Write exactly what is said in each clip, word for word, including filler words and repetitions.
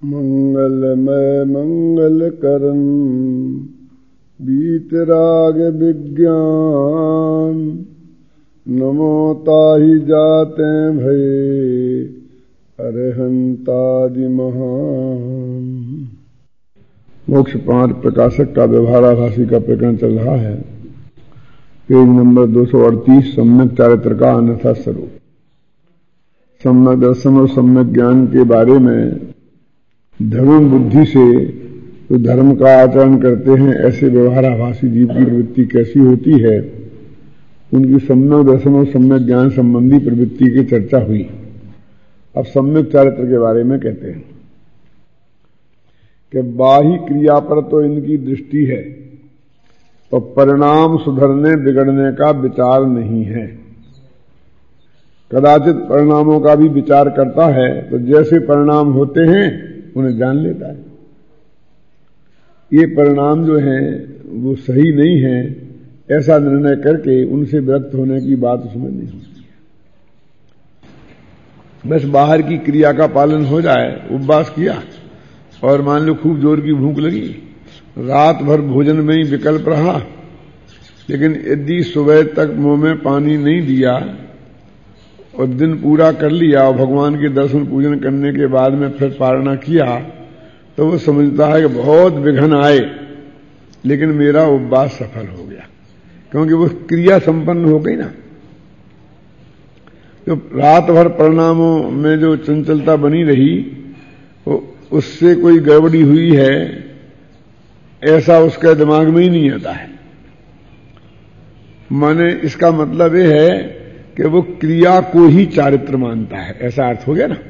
मंगलमय मंगल करन बीतराग विज्ञान, नमो ताहि जाते भये अरहंतादि महान। मोक्ष पांच प्रकाशक का व्यवहाराभासी का प्रकरण चल रहा है। पेज नंबर दो सौ अड़तीस, सम्यक चारित्र का अन्यथा स्वरूप। सम्यक दर्शन और सम्यक ज्ञान के बारे में धर्म बुद्धि से तो धर्म का आचरण करते हैं, ऐसे व्यवहाराभासी जीव की प्रवृत्ति कैसी होती है, उनकी सम्यक दर्शन और सम्यक ज्ञान संबंधी प्रवृत्ति की चर्चा हुई। अब सम्यक चारित्र के बारे में कहते हैं कि बाह्य क्रिया पर तो इनकी दृष्टि है, तो परिणाम सुधरने बिगड़ने का विचार नहीं है। कदाचित परिणामों का भी विचार करता है, तो जैसे परिणाम होते हैं उन्हें जान लेता है। ये परिणाम जो हैं वो सही नहीं है, ऐसा निर्णय करके उनसे विरक्त होने की बात उसमें नहीं होती है। बस बाहर की क्रिया का पालन हो जाए, उपवास किया और मान लो खूब जोर की भूख लगी, रात भर भोजन में ही विकल्प रहा, लेकिन यदि सुबह तक मुंह में पानी नहीं दिया और दिन पूरा कर लिया और भगवान के दर्शन पूजन करने के बाद में फिर पारणा किया, तो वो समझता है कि बहुत विघ्न आए लेकिन मेरा उपवास सफल हो गया, क्योंकि वो क्रिया संपन्न हो गई ना। जो रात भर परिणामों में जो चंचलता बनी रही, वो उससे कोई गड़बड़ी हुई है ऐसा उसके दिमाग में ही नहीं आता है। माने इसका मतलब ये है कि वो क्रिया को ही चारित्र मानता है, ऐसा अर्थ हो गया ना।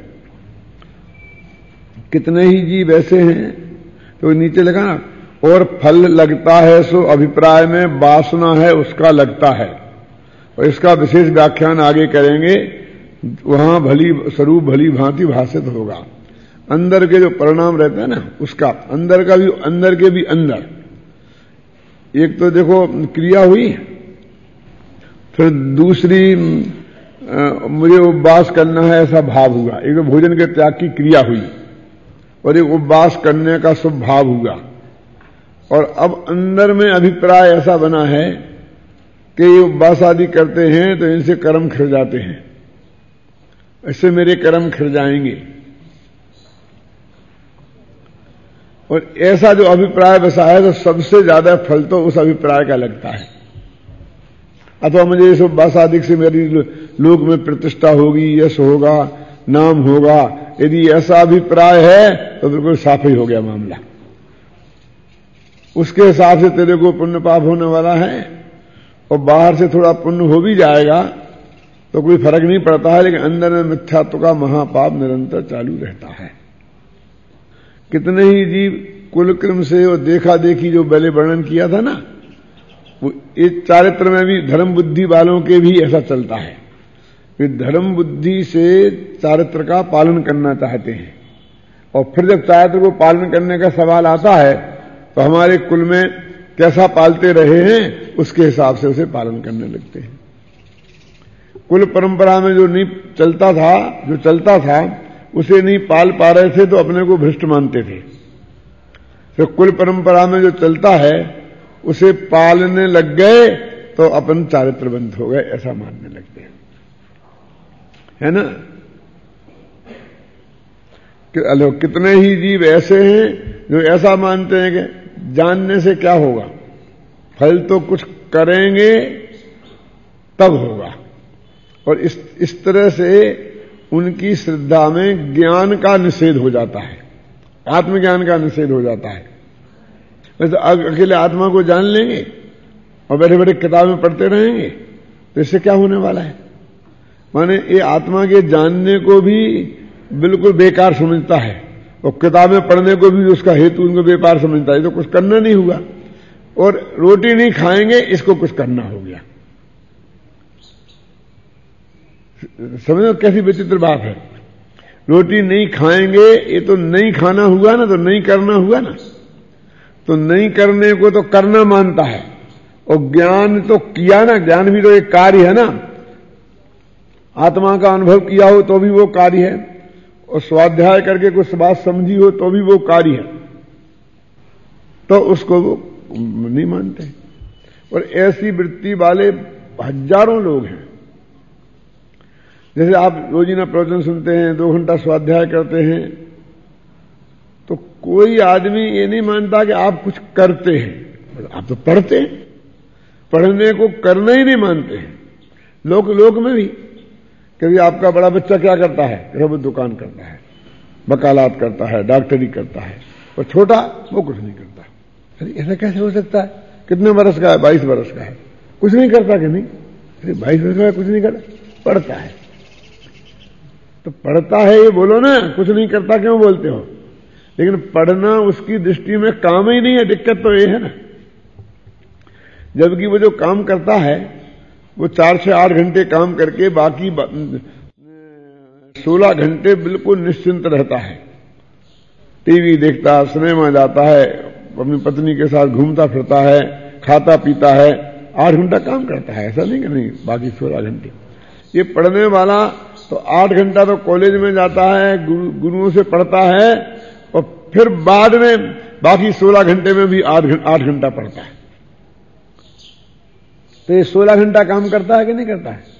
कितने ही जीव ऐसे हैं, तो नीचे लिखा ना, और फल लगता है सो अभिप्राय में वासना है उसका लगता है, और इसका विशेष व्याख्यान आगे करेंगे, वहां भली स्वरूप भली भांति भाषित होगा। अंदर के जो परिणाम रहते हैं ना, उसका अंदर का भी, अंदर के भी अंदर एक तो देखो क्रिया हुई, फिर दूसरी आ, मुझे उपवास करना है ऐसा भाव हुआ। एक तो भोजन के त्याग की क्रिया हुई और एक उपवास करने का शुभ भाव हुआ, और अब अंदर में अभिप्राय ऐसा बना है कि ये उपवास आदि करते हैं तो इनसे कर्म खिल जाते हैं, इससे मेरे कर्म खिल जाएंगे। और ऐसा जो अभिप्राय बसा है, तो सबसे ज्यादा फल तो उस अभिप्राय का लगता है। अथवा मुझे इस उपवास आदि से मेरी लोक में प्रतिष्ठा होगी, यश होगा, नाम होगा, यदि ऐसा अभिप्राय है तो बिल्कुल साफ ही हो गया मामला। उसके हिसाब से तेरे को पुण्य पाप होने वाला है, और बाहर से थोड़ा पुण्य हो भी जाएगा तो कोई फर्क नहीं पड़ता है, लेकिन अंदर में मिथ्यात्व का महापाप निरंतर चालू रहता है। कितने ही जीव कुलक्रम से और देखा देखी जो पहले वर्णन किया था ना, वो इस चारित्र में भी धर्म बुद्धि वालों के भी ऐसा चलता है कि धर्म बुद्धि से चारित्र का पालन करना चाहते हैं, और फिर जब चारित्र को पालन करने का सवाल आता है तो हमारे कुल में कैसा पालते रहे हैं उसके हिसाब से उसे पालन करने लगते हैं। कुल परंपरा में जो नहीं चलता था, जो चलता था उसे नहीं पाल पा रहे थे तो अपने को भ्रष्ट मानते थे। तो कुल परंपरा में जो चलता है उसे पालने लग गए तो अपन चारित्रबंध हो गए, ऐसा मानने लगते हैं, है ना। कि अलो कितने ही जीव ऐसे हैं जो ऐसा मानते हैं कि जानने से क्या होगा, फल तो कुछ करेंगे तब होगा, और इस इस तरह से उनकी श्रद्धा में ज्ञान का निषेध हो जाता है, आत्मज्ञान का निषेध हो जाता है। वैसे अकेले आत्मा को जान लेंगे और बैठे बैठे किताबें पढ़ते रहेंगे तो इससे क्या होने वाला है। माने ये आत्मा के जानने को भी बिल्कुल बेकार समझता है, और किताबें पढ़ने को भी उसका हेतु उनको बेकार समझता है। तो कुछ करना नहीं हुआ, और रोटी नहीं खाएंगे इसको कुछ करना हो गया। समझो कैसी विचित्र बात है। रोटी नहीं खाएंगे, ये तो नहीं खाना हुआ ना, तो नहीं करना हुआ ना। तो नहीं करने को तो करना मानता है, और ज्ञान तो किया ना, ज्ञान भी तो एक कार्य है ना। आत्मा का अनुभव किया हो तो भी वो कार्य है, और स्वाध्याय करके कुछ बात समझी हो तो भी वो कार्य है, तो उसको वो नहीं मानते। और ऐसी वृत्ति वाले हजारों लोग हैं। जैसे आप रोजीना प्रवचन सुनते हैं, दो घंटा स्वाध्याय करते हैं, तो कोई आदमी ये नहीं मानता कि आप कुछ करते हैं, आप तो पढ़ते हैं। पढ़ने को करना ही नहीं मानते हैं। लोक लोक में भी कभी आपका बड़ा बच्चा क्या करता है, वो दुकान करता है, वकालत करता है, डॉक्टरी करता है, और छोटा वो कुछ नहीं करता। अरे ऐसा कैसे हो सकता है? कितने बरस का है? बाईस बरस का है, कुछ नहीं करता कि नहीं? अरे बाईस बरस का कुछ नहीं करता, पढ़ता है। तो पढ़ता है ये बोलो ना, कुछ नहीं करता क्यों बोलते हो? लेकिन पढ़ना उसकी दृष्टि में काम ही नहीं है। दिक्कत तो ये है ना। जबकि वो जो काम करता है वो चार से आठ घंटे काम करके बाकी सोलह घंटे बिल्कुल निश्चिंत रहता है, टीवी देखता है, सिनेमा जाता है, अपनी पत्नी के साथ घूमता फिरता है, खाता पीता है, आठ घंटा काम करता है। ऐसा नहीं कि नहीं, बाकी सोलह घंटे। ये पढ़ने वाला तो आठ घंटा तो कॉलेज में जाता है, गुरु, गुरुओं से पढ़ता है, और फिर बाद में बाकी सोलह घंटे में भी आठ आठ घंटा पढ़ता है। तो ये सोलह घंटा काम करता है कि नहीं करता है?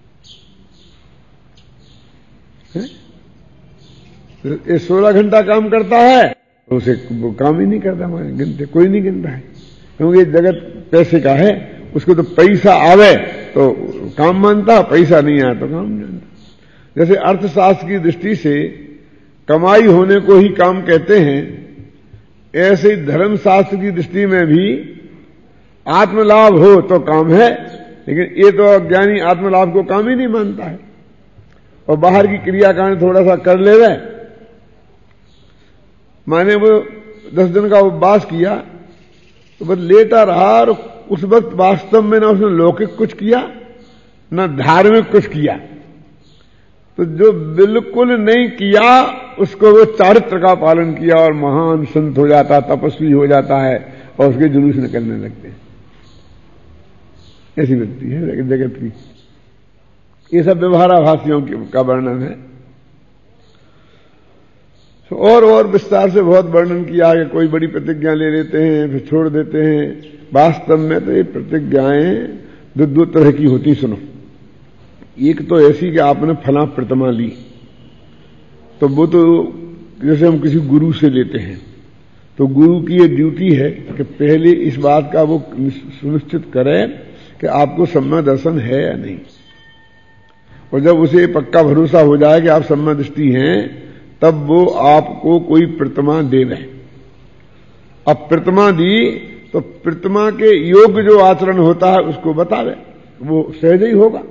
ये सोलह घंटा काम करता है तो उसे वो काम ही नहीं करता, गिनते कोई नहीं गिनता है। क्योंकि जगत पैसे का है, उसको तो पैसा आवे तो काम मानता, पैसा नहीं आया तो काम नहीं मानता। जैसे अर्थशास्त्र की दृष्टि से कमाई होने को ही काम कहते हैं, ऐसे ही धर्मशास्त्र की दृष्टि में भी आत्मलाभ हो तो काम है। लेकिन ये तो अज्ञानी आत्मलाभ को काम ही नहीं मानता है, और बाहर की क्रियाकांड थोड़ा सा कर ले रहे। माने वो दस दिन का उपवास किया तो बस लेटा रहा, और उस वक्त वास्तव में ना उसने लौकिक कुछ किया ना धार्मिक कुछ किया। तो जो बिल्कुल नहीं किया उसको वो चारित्र का पालन किया और महान संत हो जाता, तपस्वी हो जाता है, और उसके जुलूस निकलने लगते हैं। ऐसी व्यक्ति है जगत की। ये सब व्यवहाराभासियों का वर्णन है। और और विस्तार से बहुत वर्णन किया कि कोई बड़ी प्रतिज्ञा ले लेते हैं फिर छोड़ देते हैं। वास्तव में तो ये प्रतिज्ञाएं दो दो तरह की होती। सुनो, एक तो ऐसी कि आपने फला प्रतिमा ली, तो वो तो जैसे हम किसी गुरु से लेते हैं, तो गुरु की ये ड्यूटी है कि पहले इस बात का वो सुनिश्चित करे कि आपको सम्यक दर्शन है या नहीं। और जब उसे पक्का भरोसा हो जाए कि आप सम्यक दृष्टि हैं, तब वो आपको कोई प्रतिमा दे रहे। अब प्रतिमा दी तो प्रतिमा के योग्य जो आचरण होता है उसको बतावे, वो सहज ही होगा।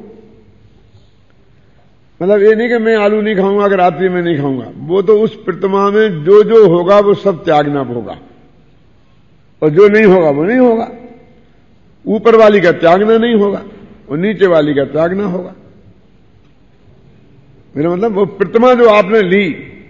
मतलब ये नहीं कि मैं आलू नहीं खाऊंगा अगर रात्रि में नहीं खाऊंगा, वो तो उस प्रतिमा में जो जो होगा वो सब त्यागना होगा, और जो नहीं होगा वो नहीं होगा। ऊपर वाली का त्यागना नहीं होगा और नीचे वाली का त्यागना होगा। मेरा मतलब वो प्रतिमा जो आपने ली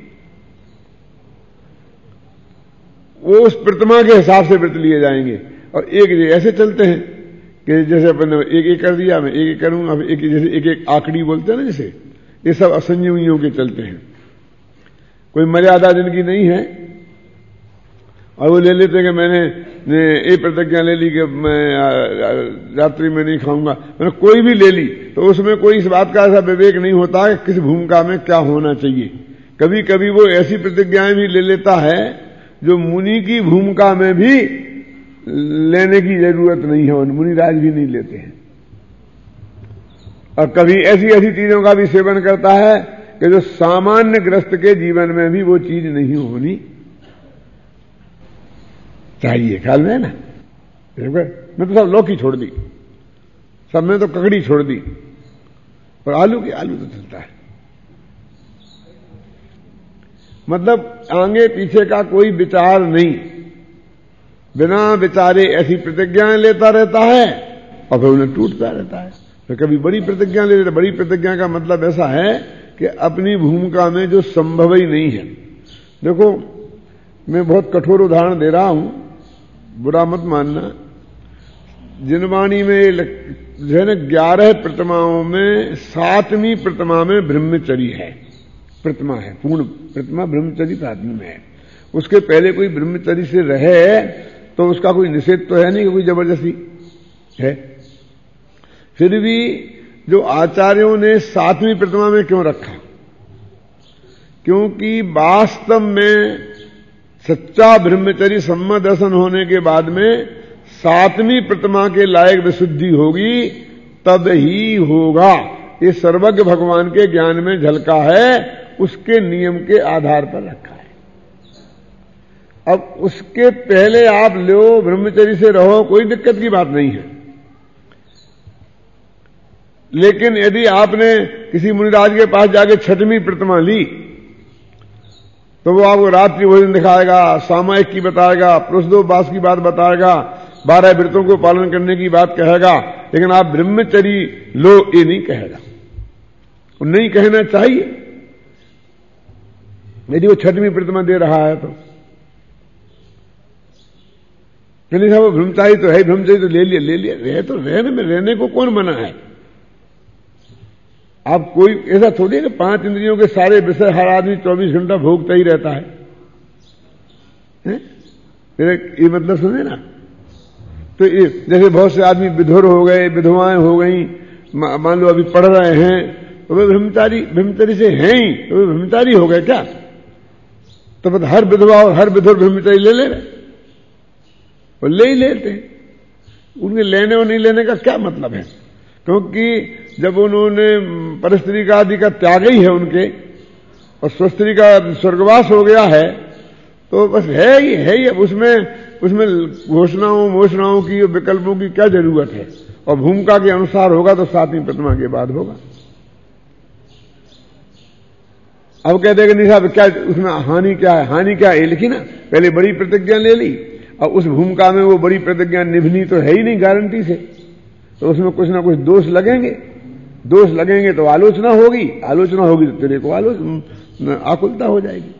वो उस प्रतिमा के हिसाब से व्रत लिए जाएंगे। और एक ऐसे चलते हैं कि जैसे अपन एक एक कर दिया, मैं एक एक करूंगा, एक जैसे एक एक आंकड़ी बोलते हैं ना, जैसे ये सब असंयमियों के चलते हैं। कोई मर्यादा जिनकी नहीं है, और वो ले लेते हैं कि मैंने एक प्रतिज्ञा ले ली कि मैं रात्रि में नहीं खाऊंगा। मैंने कोई भी ले ली तो उसमें कोई इस बात का ऐसा विवेक नहीं होता कि किस भूमिका में क्या होना चाहिए। कभी कभी वो ऐसी प्रतिज्ञाएं भी ले लेता है जो मुनि की भूमिका में भी लेने की जरूरत नहीं है, और मुनिराज भी नहीं लेते हैं। और कभी ऐसी ऐसी चीजों का भी सेवन करता है कि जो सामान्य ग्रस्त के जीवन में भी वो चीज नहीं होनी चाहिए। ख्याल में है ना? मैं तो सब लौकी छोड़ दी, सब में तो ककड़ी छोड़ दी, और आलू की आलू तो चलता है। मतलब आगे पीछे का कोई विचार नहीं, बिना विचारे ऐसी प्रतिज्ञाएं लेता रहता है और फिर उन्हें टूटता रहता है। फिर कभी बड़ी प्रतिज्ञा ले लेता। बड़ी प्रतिज्ञा का मतलब ऐसा है कि अपनी भूमिका में जो संभव ही नहीं है। देखो, मैं बहुत कठोर उदाहरण दे रहा हूं, बुरा मत मानना। जिनवाणी में जो है ना, ग्यारह प्रतिमाओं में सातवीं प्रतिमा में ब्रह्मचर्य है। प्रतिमा है, पूर्ण प्रतिमा ब्रह्मचर्य प्रार्थना में है। उसके पहले कोई ब्रह्मचर्य से रहे तो उसका कोई निषेध तो है नहीं कि कोई जबरदस्ती है। फिर भी जो आचार्यों ने सातवीं प्रतिमा में क्यों रखा, क्योंकि वास्तव में सच्चा ब्रह्मचर्य सम्मत दर्शन होने के बाद में सातवीं प्रतिमा के लायक विशुद्धि होगी, तब ही होगा। ये सर्वज्ञ भगवान के ज्ञान में झलका है, उसके नियम के आधार पर रखा है। अब उसके पहले आप लो, ब्रह्मचर्य से रहो, कोई दिक्कत की बात नहीं है। लेकिन यदि आपने किसी मुनिराज के पास जाके छठवीं प्रतिमा ली तो वो आपको रात्रि भोजन दिखाएगा, सामायिक की बताएगा, पुरुषोपवास की बात बताएगा, बारह व्रतों को पालन करने की बात कहेगा, लेकिन आप ब्रह्मचर्य लो ये नहीं कहेगा, वो नहीं कहना चाहिए। यदि वो छठवीं प्रतिमा दे रहा है तो नहीं साहब, वो ब्रह्मचारी तो है, ब्रह्मचारी तो ले लिया ले लिया रहे तो रहने में, रहने को कौन मना है। आप कोई ऐसा थोड़ी है कि पांच इंद्रियों के सारे विषय हर आदमी चौबीस घंटा भोगता ही रहता है, है? ये मतलब सुने ना। तो ये जैसे बहुत से आदमी विधुर हो गए, विधवाएं हो गई, मान लो अभी पढ़ रहे हैं, तो वे ब्रह्मचारी ब्रह्मचारी से हैं ही, तो वे ब्रह्मचारी हो गए क्या? तो बस हर विधवा और हर विधुर ब्रह्मचारी ले ले रहे, वो ले ही लेते हैं। उनके लेने और नहीं लेने का क्या मतलब है? क्योंकि जब उन्होंने परस्त्री का आदि का त्याग ही है उनके, और स्वस्त्री का स्वर्गवास हो गया है, तो बस है ही है ही। अब उसमें उसमें घोषणाओं मोषणाओं की, विकल्पों की क्या जरूरत है? और भूमिका के अनुसार होगा तो सातवीं प्रतिमा के बाद होगा। अब कहते हैं कि नहीं साहब क्या उसमें हानि क्या है? हानि क्या है लिखी ना, पहले बड़ी प्रतिज्ञा ले ली, अब उस भूमिका में वो बड़ी प्रतिज्ञा निभनी तो है ही नहीं गारंटी से, तो उसमें कुछ ना कुछ दोष लगेंगे, दोष लगेंगे तो आलोचना होगी, आलोचना होगी तो तेरे को आलोचना आकुलता हो जाएगी।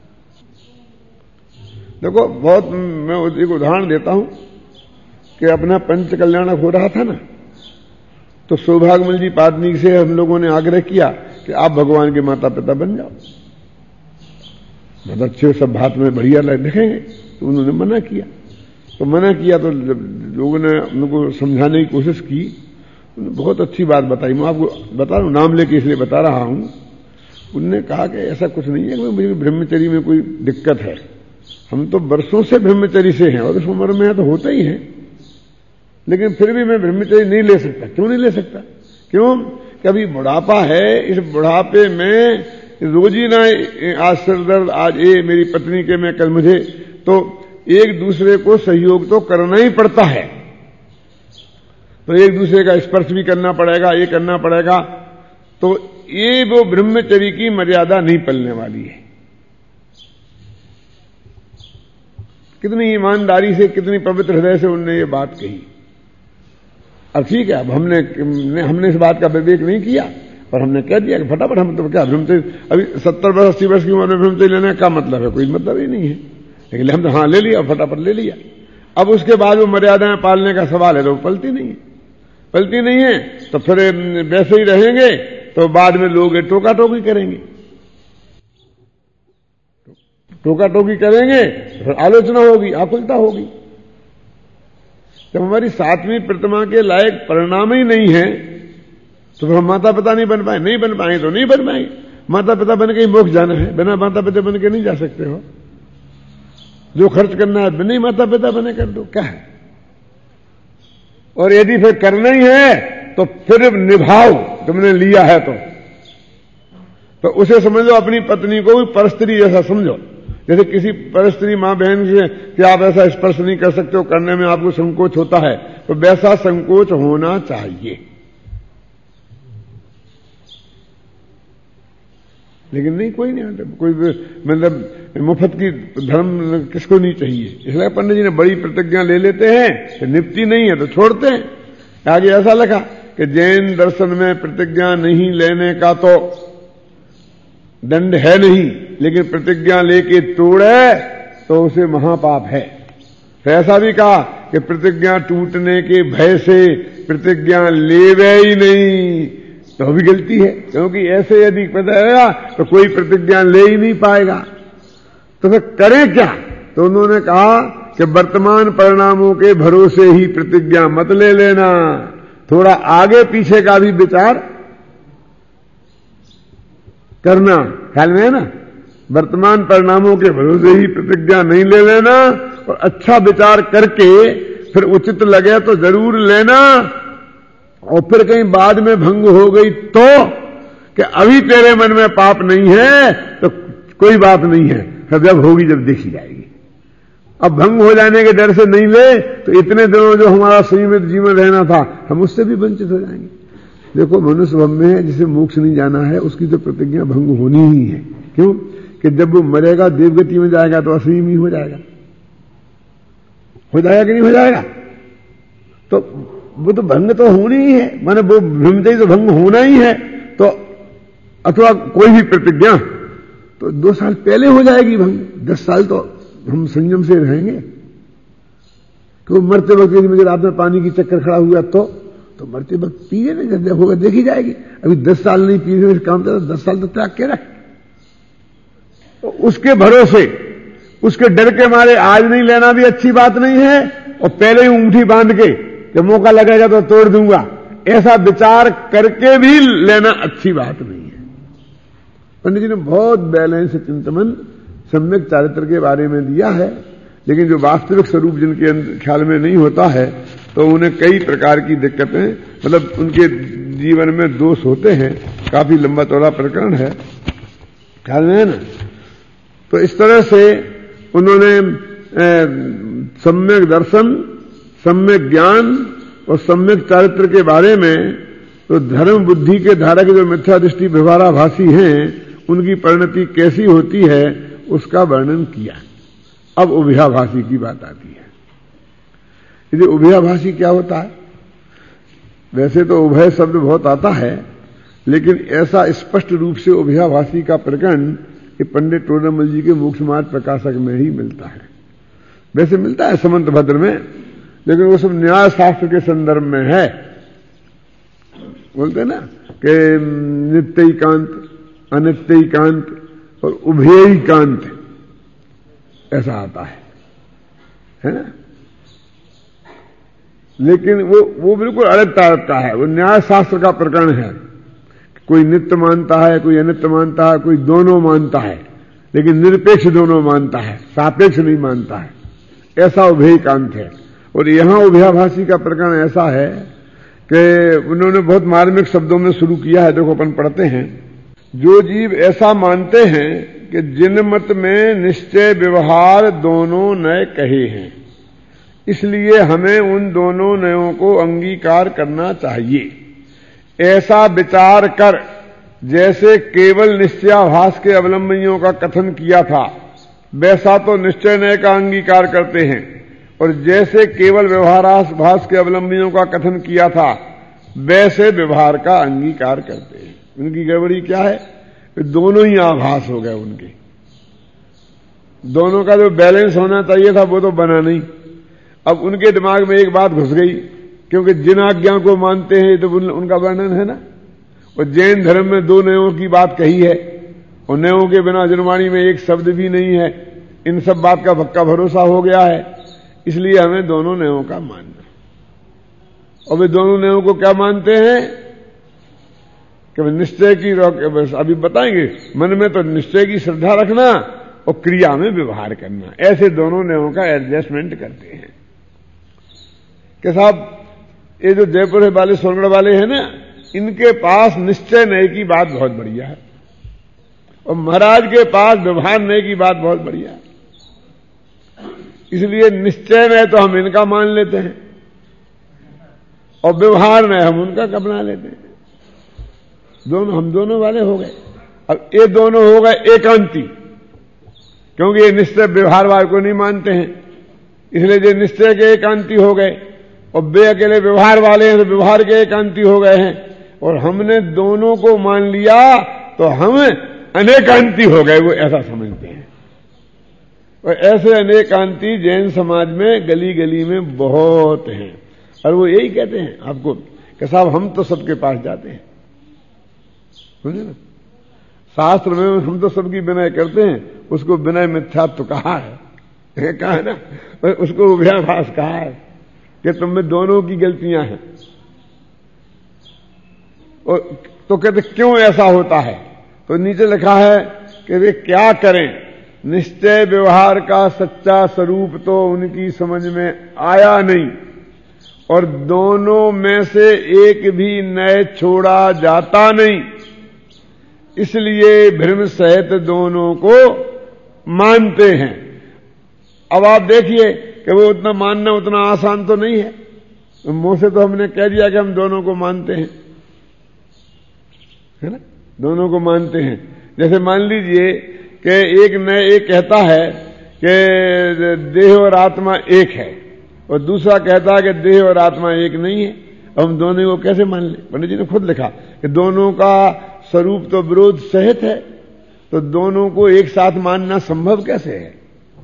देखो बहुत, मैं एक उदाहरण देता हूं कि अपना पंच कल्याणक हो रहा था ना, तो सौभाग्यमल जी पादनी से हम लोगों ने आग्रह किया कि आप भगवान के माता पिता बन जाओ, बहुत अच्छे सब बात में बढ़िया देखेंगे। तो उन्होंने मना किया, तो मना किया तो लोगों ने उनको समझाने की कोशिश की, उन्होंने बहुत अच्छी बात बताई। मैं आपको बता रहा हूं, नाम लेके इसलिए बता रहा हूं। उन्होंने कहा कि ऐसा कुछ नहीं है, मुझे ब्रह्मचर्य में कोई दिक्कत है, हम तो वर्षों से ब्रह्मचर्य से हैं और इस उम्र में है तो होता ही है, लेकिन फिर भी मैं ब्रह्मचर्य नहीं ले सकता। क्यों नहीं ले सकता? क्यों? कभी बुढ़ापा है, इस बुढ़ापे में रोजी ना आज सिर दर्द, आज ये मेरी पत्नी के में कल मुझे, तो एक दूसरे को सहयोग तो करना ही पड़ता है। तो एक दूसरे का स्पर्श भी करना पड़ेगा, ये करना पड़ेगा, तो ये वो ब्रह्मचर्य की मर्यादा नहीं पलने वाली है। कितनी ईमानदारी से, कितनी पवित्र हृदय से उनने ये बात कही। अब ठीक है, अब हमने हमने इस बात का विवेक नहीं किया और हमने कह दिया कि फटाफट हम तो क्या ब्रह्मचर्य, अभी सत्तर वर्ष अस्सी वर्ष की उम्र में ब्रह्मचर्य लेने का मतलब है? कोई मतलब ही नहीं है। लेकिन हम तो हाँ ले लिया, फटाफट ले लिया। अब उसके बाद वो मर्यादाएं पालने का सवाल है तो पलती नहीं है, पलती नहीं है तो फिर वैसे ही रहेंगे, तो बाद में लोग टोका टोकी करेंगे, टोका टोकी करेंगे, फिर आलोचना होगी, आकुलता होगी। जब हमारी सातवीं प्रतिमा के लायक परिणाम ही नहीं है तो फिर हम माता पिता नहीं बन पाए, नहीं बन पाए तो नहीं बन पाएंगे। माता पिता बन के ही मोक्ष जाना है, बिना माता पिता बन के नहीं जा सकते हो। जो खर्च करना है बिना माता पिता बने कर दो, क्या है? और यदि फिर करना ही है तो फिर निभाओ, तुमने लिया है तो तो उसे समझो अपनी पत्नी को भी परस्त्री जैसा समझो। जैसे किसी परस्त्री मां बहन से कि आप ऐसा स्पर्श नहीं कर सकते हो, करने में आपको संकोच होता है, तो वैसा संकोच होना चाहिए। लेकिन नहीं, कोई नहीं, कोई मतलब मुफ्त की धर्म किसको नहीं चाहिए। इसलिए पंडित जी ने बड़ी प्रतिज्ञा ले लेते हैं, तो निपटी नहीं है तो छोड़ते हैं। आगे ऐसा लिखा कि जैन दर्शन में प्रतिज्ञा नहीं लेने का तो दंड है नहीं, लेकिन प्रतिज्ञा लेके तोड़े तो उसे महापाप है। फिर ऐसा भी कहा कि प्रतिज्ञा टूटने के भय से प्रतिज्ञा लेवे ही नहीं, तो भी गलती है, क्योंकि ऐसे यदि पता रहेगा तो कोई प्रतिज्ञा ले ही नहीं पाएगा। तो फिर करें क्या? तो उन्होंने कहा कि वर्तमान परिणामों के भरोसे ही प्रतिज्ञा मत ले लेना, थोड़ा आगे पीछे का भी विचार करना। ख्याल में है ना? वर्तमान परिणामों के भरोसे ही प्रतिज्ञा नहीं ले लेना, और अच्छा विचार करके फिर उचित लगे तो जरूर लेना। और फिर कहीं बाद में भंग हो गई तो कि अभी तेरे मन में पाप नहीं है तो कोई बात नहीं है, फिर जब होगी जब देखी जाएगी। अब भंग हो जाने के डर से नहीं ले तो इतने दिनों जो हमारा संयमित जीवन रहना था हम उससे भी वंचित हो जाएंगे। देखो, मनुष्य भव में है, जिसे मोक्ष नहीं जाना है उसकी तो प्रतिज्ञा भंग होनी ही है। क्यों? कि जब वो मरेगा देवगति में जाएगा तो असंयमी हो जाएगा। हो जाएगा कि नहीं हो जाएगा? तो वो तो भंग तो होनी ही है, माने वो ब्रह्मचर्य तो भंग होना ही है। तो अथवा कोई भी प्रतिज्ञा तो दो साल पहले हो जाएगी भंग, दस साल तो हम संयम से रहेंगे। तो मरते वक्त यदि मुझे रात में पानी की चक्कर खड़ा हुआ तो तो मरते वक्त पी लेने, जब होगा देखी जाएगी। अभी दस साल नहीं पीने काम था, दस साल तो त्याग के रख। तो उसके भरोसे, उसके डर के मारे आज नहीं लेना भी अच्छी बात नहीं है, और पहले ही ऊंठी बांध के कि मौका लगेगा तो तोड़ दूंगा, ऐसा विचार करके भी लेना अच्छी बात नहीं है। पंडित जी ने बहुत बैलेंस चिंतन सम्यक चारित्र के बारे में दिया है, लेकिन जो वास्तविक स्वरूप जिनके ख्याल में नहीं होता है तो उन्हें कई प्रकार की दिक्कतें, मतलब उनके जीवन में दोष होते हैं। काफी लंबा चौड़ा प्रकरण है, ख्याल में है ना? तो इस तरह से उन्होंने सम्यक दर्शन, सम्यक ज्ञान और सम्यक चारित्र के बारे में, तो धर्म बुद्धि के धारक जो मिथ्या दृष्टि व्यवहाराभासी हैं उनकी परिणति कैसी होती है उसका वर्णन किया। अब उभयाभासी की बात आती है। ये उभयाभासी क्या होता है? वैसे तो उभय शब्द बहुत आता है, लेकिन ऐसा स्पष्ट रूप से उभयाभासी का प्रकरण कि पंडित टोडरमल जी के मोक्ष मार्ग प्रकाशक में ही मिलता है। वैसे मिलता है समंत भद्र में, लेकिन वो सब न्याय शास्त्र के संदर्भ में है। बोलते ना कि नित्यैकांत, अनित्यैकांत और उभयैकांत, ऐसा आता है, है ना? लेकिन वो वो बिल्कुल अलग तरह का है, वो न्याय शास्त्र का प्रकरण है। कोई नित्य मानता है, कोई अनित्य मानता है, कोई दोनों मानता है, लेकिन निरपेक्ष दोनों मानता है, सापेक्ष नहीं मानता है। ऐसा उभयकांत है। और यहां उभयाभासी का प्रकरण ऐसा है कि उन्होंने बहुत मार्मिक शब्दों में शुरू किया है। देखो अपन पढ़ते हैं, जो जीव ऐसा मानते हैं कि जिन मत में निश्चय व्यवहार दोनों नए कहे हैं, इसलिए हमें उन दोनों नयों को अंगीकार करना चाहिए। ऐसा विचार कर जैसे केवल निश्चयाभास के अवलंबियों का कथन किया था, वैसा तो निश्चय नय का अंगीकार करते हैं, और जैसे केवल व्यवहाराभास के अवलंबियों का कथन किया था वैसे व्यवहार का अंगीकार करते हैं। उनकी गड़बड़ी क्या है? दोनों ही आभास हो गए उनके। दोनों का जो बैलेंस होना चाहिए था वो तो बना नहीं। अब उनके दिमाग में एक बात घुस गई, क्योंकि जिन आज्ञा को मानते हैं तो उन, उनका वर्णन है ना। और जैन धर्म में दो नयों की बात कही है, और नयों के बिना जनवाणी में एक शब्द भी नहीं है। इन सब बात का पक्का भरोसा हो गया है, इसलिए हमें दोनों नयों का मानना। और वे दोनों नयों को क्या मानते हैं कि निश्चय की, अभी बताएंगे, मन में तो निश्चय की श्रद्धा रखना और क्रिया में व्यवहार करना, ऐसे दोनों नयों का एडजस्टमेंट करते हैं। कि साहब ये जो जयपुर वाले सोनगढ़ वाले हैं ना, इनके पास निश्चय नय की बात बहुत बढ़िया है, और महाराज के पास व्यवहार नय की बात बहुत बढ़िया है। इसलिए निश्चय नय तो हम इनका मान लेते हैं और व्यवहार नय हम उनका अपना लेते हैं। दोनों हम दोनों वाले हो गए। अब ये दोनों हो गए एकांती, क्योंकि ये निश्चय व्यवहार वाले को नहीं मानते हैं, इसलिए जो निश्चय के एकांती हो गए, और वे अकेले व्यवहार वाले हैं तो व्यवहार के एकांती हो गए हैं। और हमने दोनों को मान लिया तो हम अनेकांती हो गए, वो ऐसा समझते हैं। और ऐसे अनेकांती जैन समाज में गली गली में बहुत हैं, और वो यही कहते हैं आपको कि साहब हम तो सबके पास जाते हैं, समझे ना। शास्त्र में हम तो सबकी विनय करते हैं, उसको विनय मिथ्यात्व कहा है, कहा है ना, उसको उभयाभास कहा है कि तुम में दोनों की गलतियां हैं। और तो कहते क्यों ऐसा होता है, तो नीचे लिखा है कि वे क्या करें, निश्चय व्यवहार का सच्चा स्वरूप तो उनकी समझ में आया नहीं, और दोनों में से एक भी नए छोड़ा जाता नहीं, इसलिए भ्रम सहित दोनों को मानते हैं। अब आप देखिए कि वो उतना मानना उतना आसान तो नहीं है। मुंह से तो हमने कह दिया कि हम दोनों को मानते हैं, है ना, दोनों को मानते हैं। जैसे मान लीजिए कि एक न एक कहता है कि देह और आत्मा एक है, और दूसरा कहता है कि देह और आत्मा एक नहीं है। अब हम दोनों को कैसे मान लें? पंडित जी ने खुद लिखा कि दोनों का स्वरूप तो विरोध सहित है, तो दोनों को एक साथ मानना संभव कैसे है?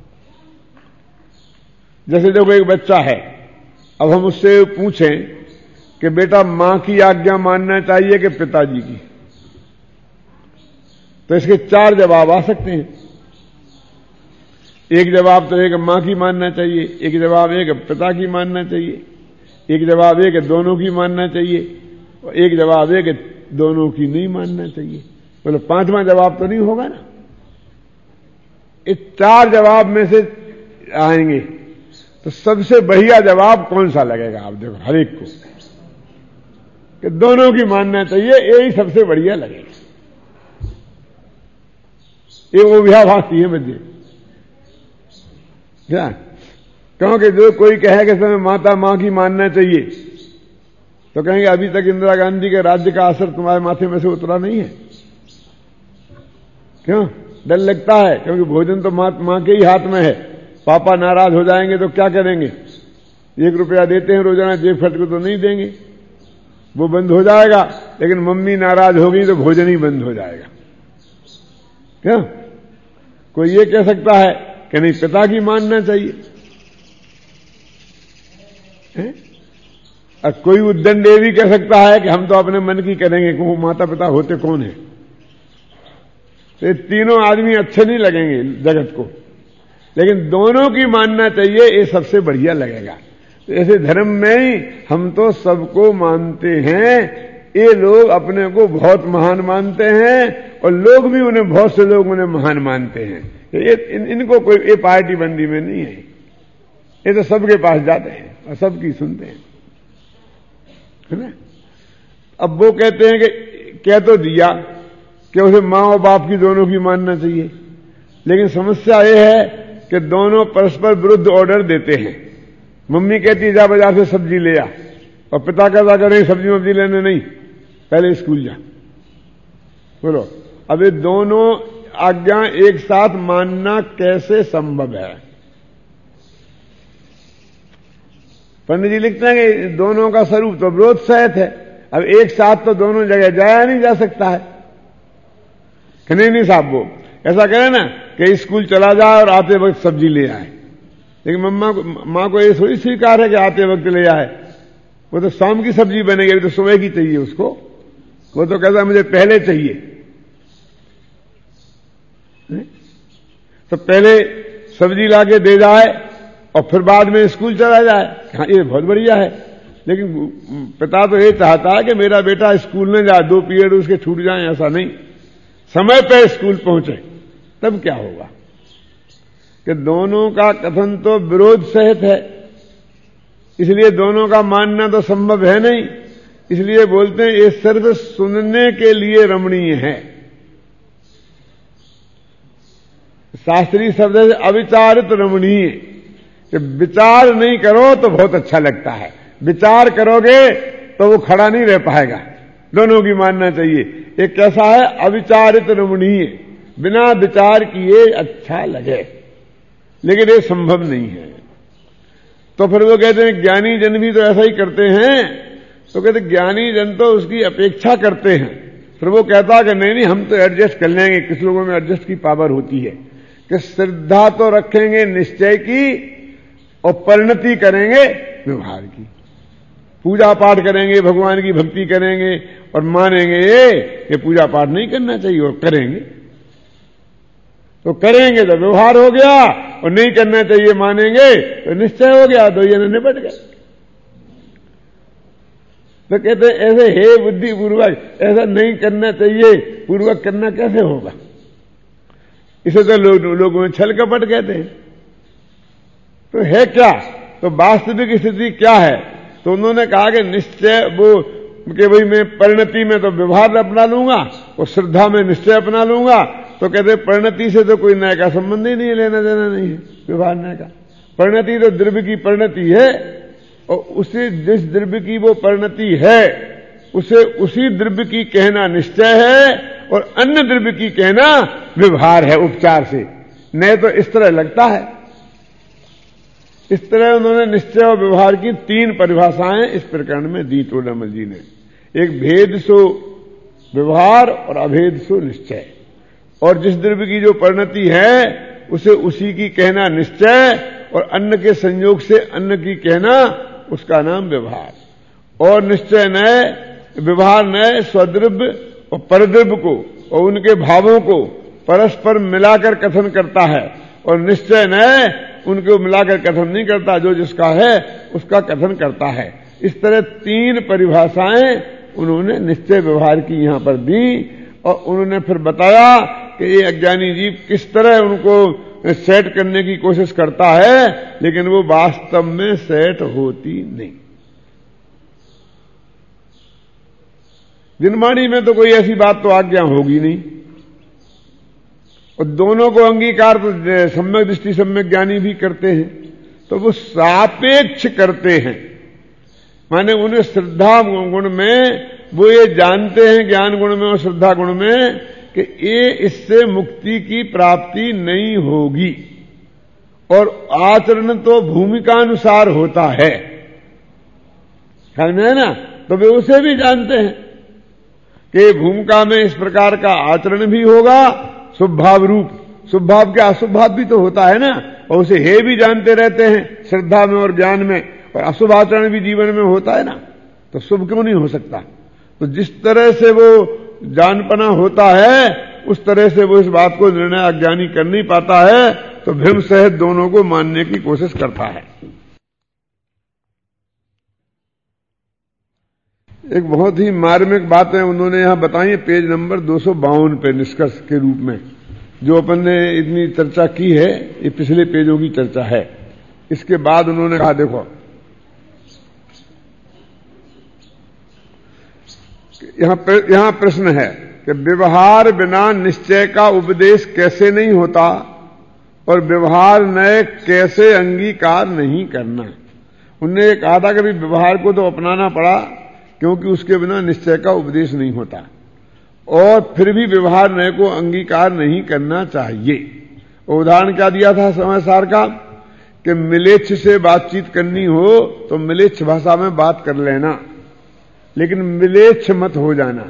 जैसे देखो एक बच्चा है, अब हम उससे पूछें कि बेटा मां की आज्ञा मानना चाहिए कि पिताजी की, तो इसके चार जवाब आ सकते हैं। एक जवाब तो एक मां की मानना चाहिए, एक जवाब एक पिता की मानना चाहिए, एक जवाब एक दोनों की मानना चाहिए, और एक जवाब एक दोनों की नहीं मानना चाहिए। बोलो पांचवा जवाब तो नहीं होगा ना। इस चार जवाब में से आएंगे तो सबसे बढ़िया जवाब कौन सा लगेगा? आप देखो हर एक को कि दोनों की मानना चाहिए, यही सबसे बढ़िया लगेगा। ये वो विभाभासी है मध्य क्या, क्योंकि जो कोई कहेगा समय माता मां की मानना चाहिए, तो कहेंगे अभी तक इंदिरा गांधी के राज्य का असर तुम्हारे माथे में से उतरा नहीं है। क्यों डर लगता है? क्योंकि भोजन तो मां मां के ही हाथ में है। पापा नाराज हो जाएंगे तो क्या करेंगे? एक रुपया देते हैं रोजाना, जेब खर्च को तो नहीं देंगे, वो बंद हो जाएगा। लेकिन मम्मी नाराज हो गई तो भोजन ही बंद हो जाएगा। क्यों? कोई ये कह सकता है कि नहीं पिता की मानना चाहिए है? और कोई उद्दंड ये भी कह सकता है कि हम तो अपने मन की करेंगे, कि वो माता पिता होते कौन है। तो ये तीनों आदमी अच्छे नहीं लगेंगे जगत को, लेकिन दोनों की मानना चाहिए, ये सबसे बढ़िया लगेगा। तो ऐसे धर्म में ही हम तो सबको मानते हैं। ये लोग अपने को बहुत महान मानते हैं, और लोग भी उन्हें, बहुत से लोग उन्हें महान मानते हैं। ये इन, इनको कोई ये पार्टी बंदी में नहीं है। ये तो सबके पास जाते हैं और सबकी सुनते हैं, है ना। अब वो कहते हैं कि कह तो दिया कि उसे मां और बाप की दोनों की मानना चाहिए, लेकिन समस्या ये है कि दोनों परस्पर विरुद्ध ऑर्डर देते हैं। मम्मी कहती है जा बाजार से सब्जी ले आ, और पिता कहता करे सब्जी वब्जी लेने नहीं, पहले स्कूल जा। बोलो अब ये दोनों आज्ञा एक साथ मानना कैसे संभव है? पंडित जी लिखते हैं कि दोनों का स्वरूप तो विरोध सहित है। अब एक साथ तो दोनों जगह जाया नहीं जा सकता है। कि नहीं नहीं साहब, वो ऐसा करे ना कि स्कूल चला जाए और आते वक्त सब्जी ले आए, लेकिन मम्मा को मां को ये थोड़ी स्वीकार है कि आते वक्त ले आए। वो तो शाम की सब्जी बनेगी, तो सुबह की चाहिए उसको। वो तो कहता मुझे पहले चाहिए। तो पहले सब्जी लाके दे जाए और फिर बाद में स्कूल चला जाए, हाँ ये बहुत बढ़िया है। लेकिन पिता तो ये चाहता है कि मेरा बेटा स्कूल न जाए, दो पीरियड उसके छूट जाए। ऐसा नहीं, समय पे स्कूल पहुंचे, तब क्या होगा? कि दोनों का कथन तो विरोध सहित है, इसलिए दोनों का मानना तो संभव है नहीं। इसलिए बोलते हैं ये सिर्फ सुनने के लिए रमणीय है। शास्त्रीय शब्द है अविचारित रमणीय, कि विचार नहीं करो तो बहुत अच्छा लगता है, विचार करोगे तो वो खड़ा नहीं रह पाएगा। दोनों की मानना चाहिए। एक कैसा है? अविचारित रमणीय, बिना विचार किए अच्छा लगे, लेकिन ये संभव नहीं है। तो फिर वो कहते हैं ज्ञानी जन भी तो ऐसा ही करते हैं। तो कहते ज्ञानी जन तो उसकी अपेक्षा करते हैं। फिर वो कहता है कि नहीं नहीं हम तो एडजस्ट कर लेंगे। किस लोगों में एडजस्ट की पावर होती है कि श्रद्धा तो रखेंगे निश्चय की, और परिणति करेंगे व्यवहार की। पूजा पाठ करेंगे, भगवान की भक्ति करेंगे, और मानेंगे ये कि पूजा पाठ नहीं करना चाहिए और करेंगे, तो करेंगे तो व्यवहार हो गया, और नहीं करना चाहिए मानेंगे तो निश्चय हो गया, दो जने निपट गए। तो कहते ऐसे हे बुद्धि पूर्वक ऐसा नहीं करना चाहिए पूर्वक करना कैसे होगा? इसे तो लोग लोगों में छल कपट कहते हैं। तो है क्या? तो वास्तविक स्थिति क्या है? तो उन्होंने कहा कि निश्चय वो कि भाई मैं परिणति में तो व्यवहार अपना लूंगा और श्रद्धा में निश्चय अपना लूंगा। तो कहते परिणति से तो कोई न्याय का संबंध ही नहीं, लेना देना नहीं है व्यवहार न्याय का। परिणति तो द्रव्य की परिणति है, और उसे जिस द्रव्य की वो परिणति है उसे उसी द्रव्य की कहना निश्चय है, और अन्य द्रव्य की कहना व्यवहार है उपचार से। नहीं तो इस तरह लगता है। इस तरह उन्होंने निश्चय और व्यवहार की तीन परिभाषाएं इस प्रकरण में दी टोडामल जी ने। एक भेद सो व्यवहार और अभेद सो निश्चय। और जिस द्रव्य की जो परिणति है उसे उसी की कहना निश्चय, और अन्न के संयोग से अन्न की कहना उसका नाम व्यवहार। और निश्चय नय, व्यवहार नय स्वद्रव्य और परद्रव्य को और उनके भावों को परस्पर मिलाकर कथन करता है, और निश्चय नय उनको मिलाकर कथन नहीं करता, जो जिसका है उसका कथन करता है। इस तरह तीन परिभाषाएं उन्होंने निश्चय व्यवहार की यहां पर दी, और उन्होंने फिर बताया कि ये अज्ञानी जीव किस तरह उनको सेट करने की कोशिश करता है, लेकिन वो वास्तव में सेट होती नहीं। जिनवाणी में तो कोई ऐसी बात तो आज्ञा होगी नहीं, और दोनों को अंगीकार तो सम्यक दृष्टि सम्यक ज्ञानी भी करते हैं, तो वो सापेक्ष करते हैं। माने उन्हें श्रद्धा गुण में वो ये जानते हैं, ज्ञान गुण में और श्रद्धा गुण में, कि ये इससे मुक्ति की प्राप्ति नहीं होगी, और आचरण तो भूमिका अनुसार होता है। ख्याल में है ना? तो वे उसे भी जानते हैं कि भूमिका में इस प्रकार का आचरण भी होगा, शुभ भाव रूप। शुभ भाव के अशुभ भाव भी तो होता है ना, और उसे हे भी जानते रहते हैं श्रद्धा में और ज्ञान में, और अशुभ आचरण भी जीवन में होता है ना, तो शुभ क्यों नहीं हो सकता? तो जिस तरह से वो जानपना होता है उस तरह से वो इस बात को निर्णय अज्ञानी कर नहीं पाता है, तो भ्रम सहित दोनों को मानने की कोशिश करता है। एक बहुत ही मार्मिक बात है उन्होंने यहां बताई, पेज नंबर दो सौ बावन पे निष्कर्ष के रूप में। जो अपन ने इतनी चर्चा की है ये पिछले पेजों की चर्चा है। इसके बाद उन्होंने कहा देखो यहां यहां प्रश्न है कि व्यवहार बिना निश्चय का उपदेश कैसे नहीं होता, और व्यवहार नए कैसे अंगीकार नहीं करना। उन्होंने कहा था कि व्यवहार को तो अपनाना पड़ा क्योंकि उसके बिना निश्चय का उपदेश नहीं होता, और फिर भी व्यवहार नए को अंगीकार नहीं करना चाहिए। उदाहरण क्या दिया था समय सार का कि मिलेच्छ से बातचीत करनी हो तो मिलेच्छ भाषा में बात कर लेना, लेकिन मिलेच्छ मत हो जाना।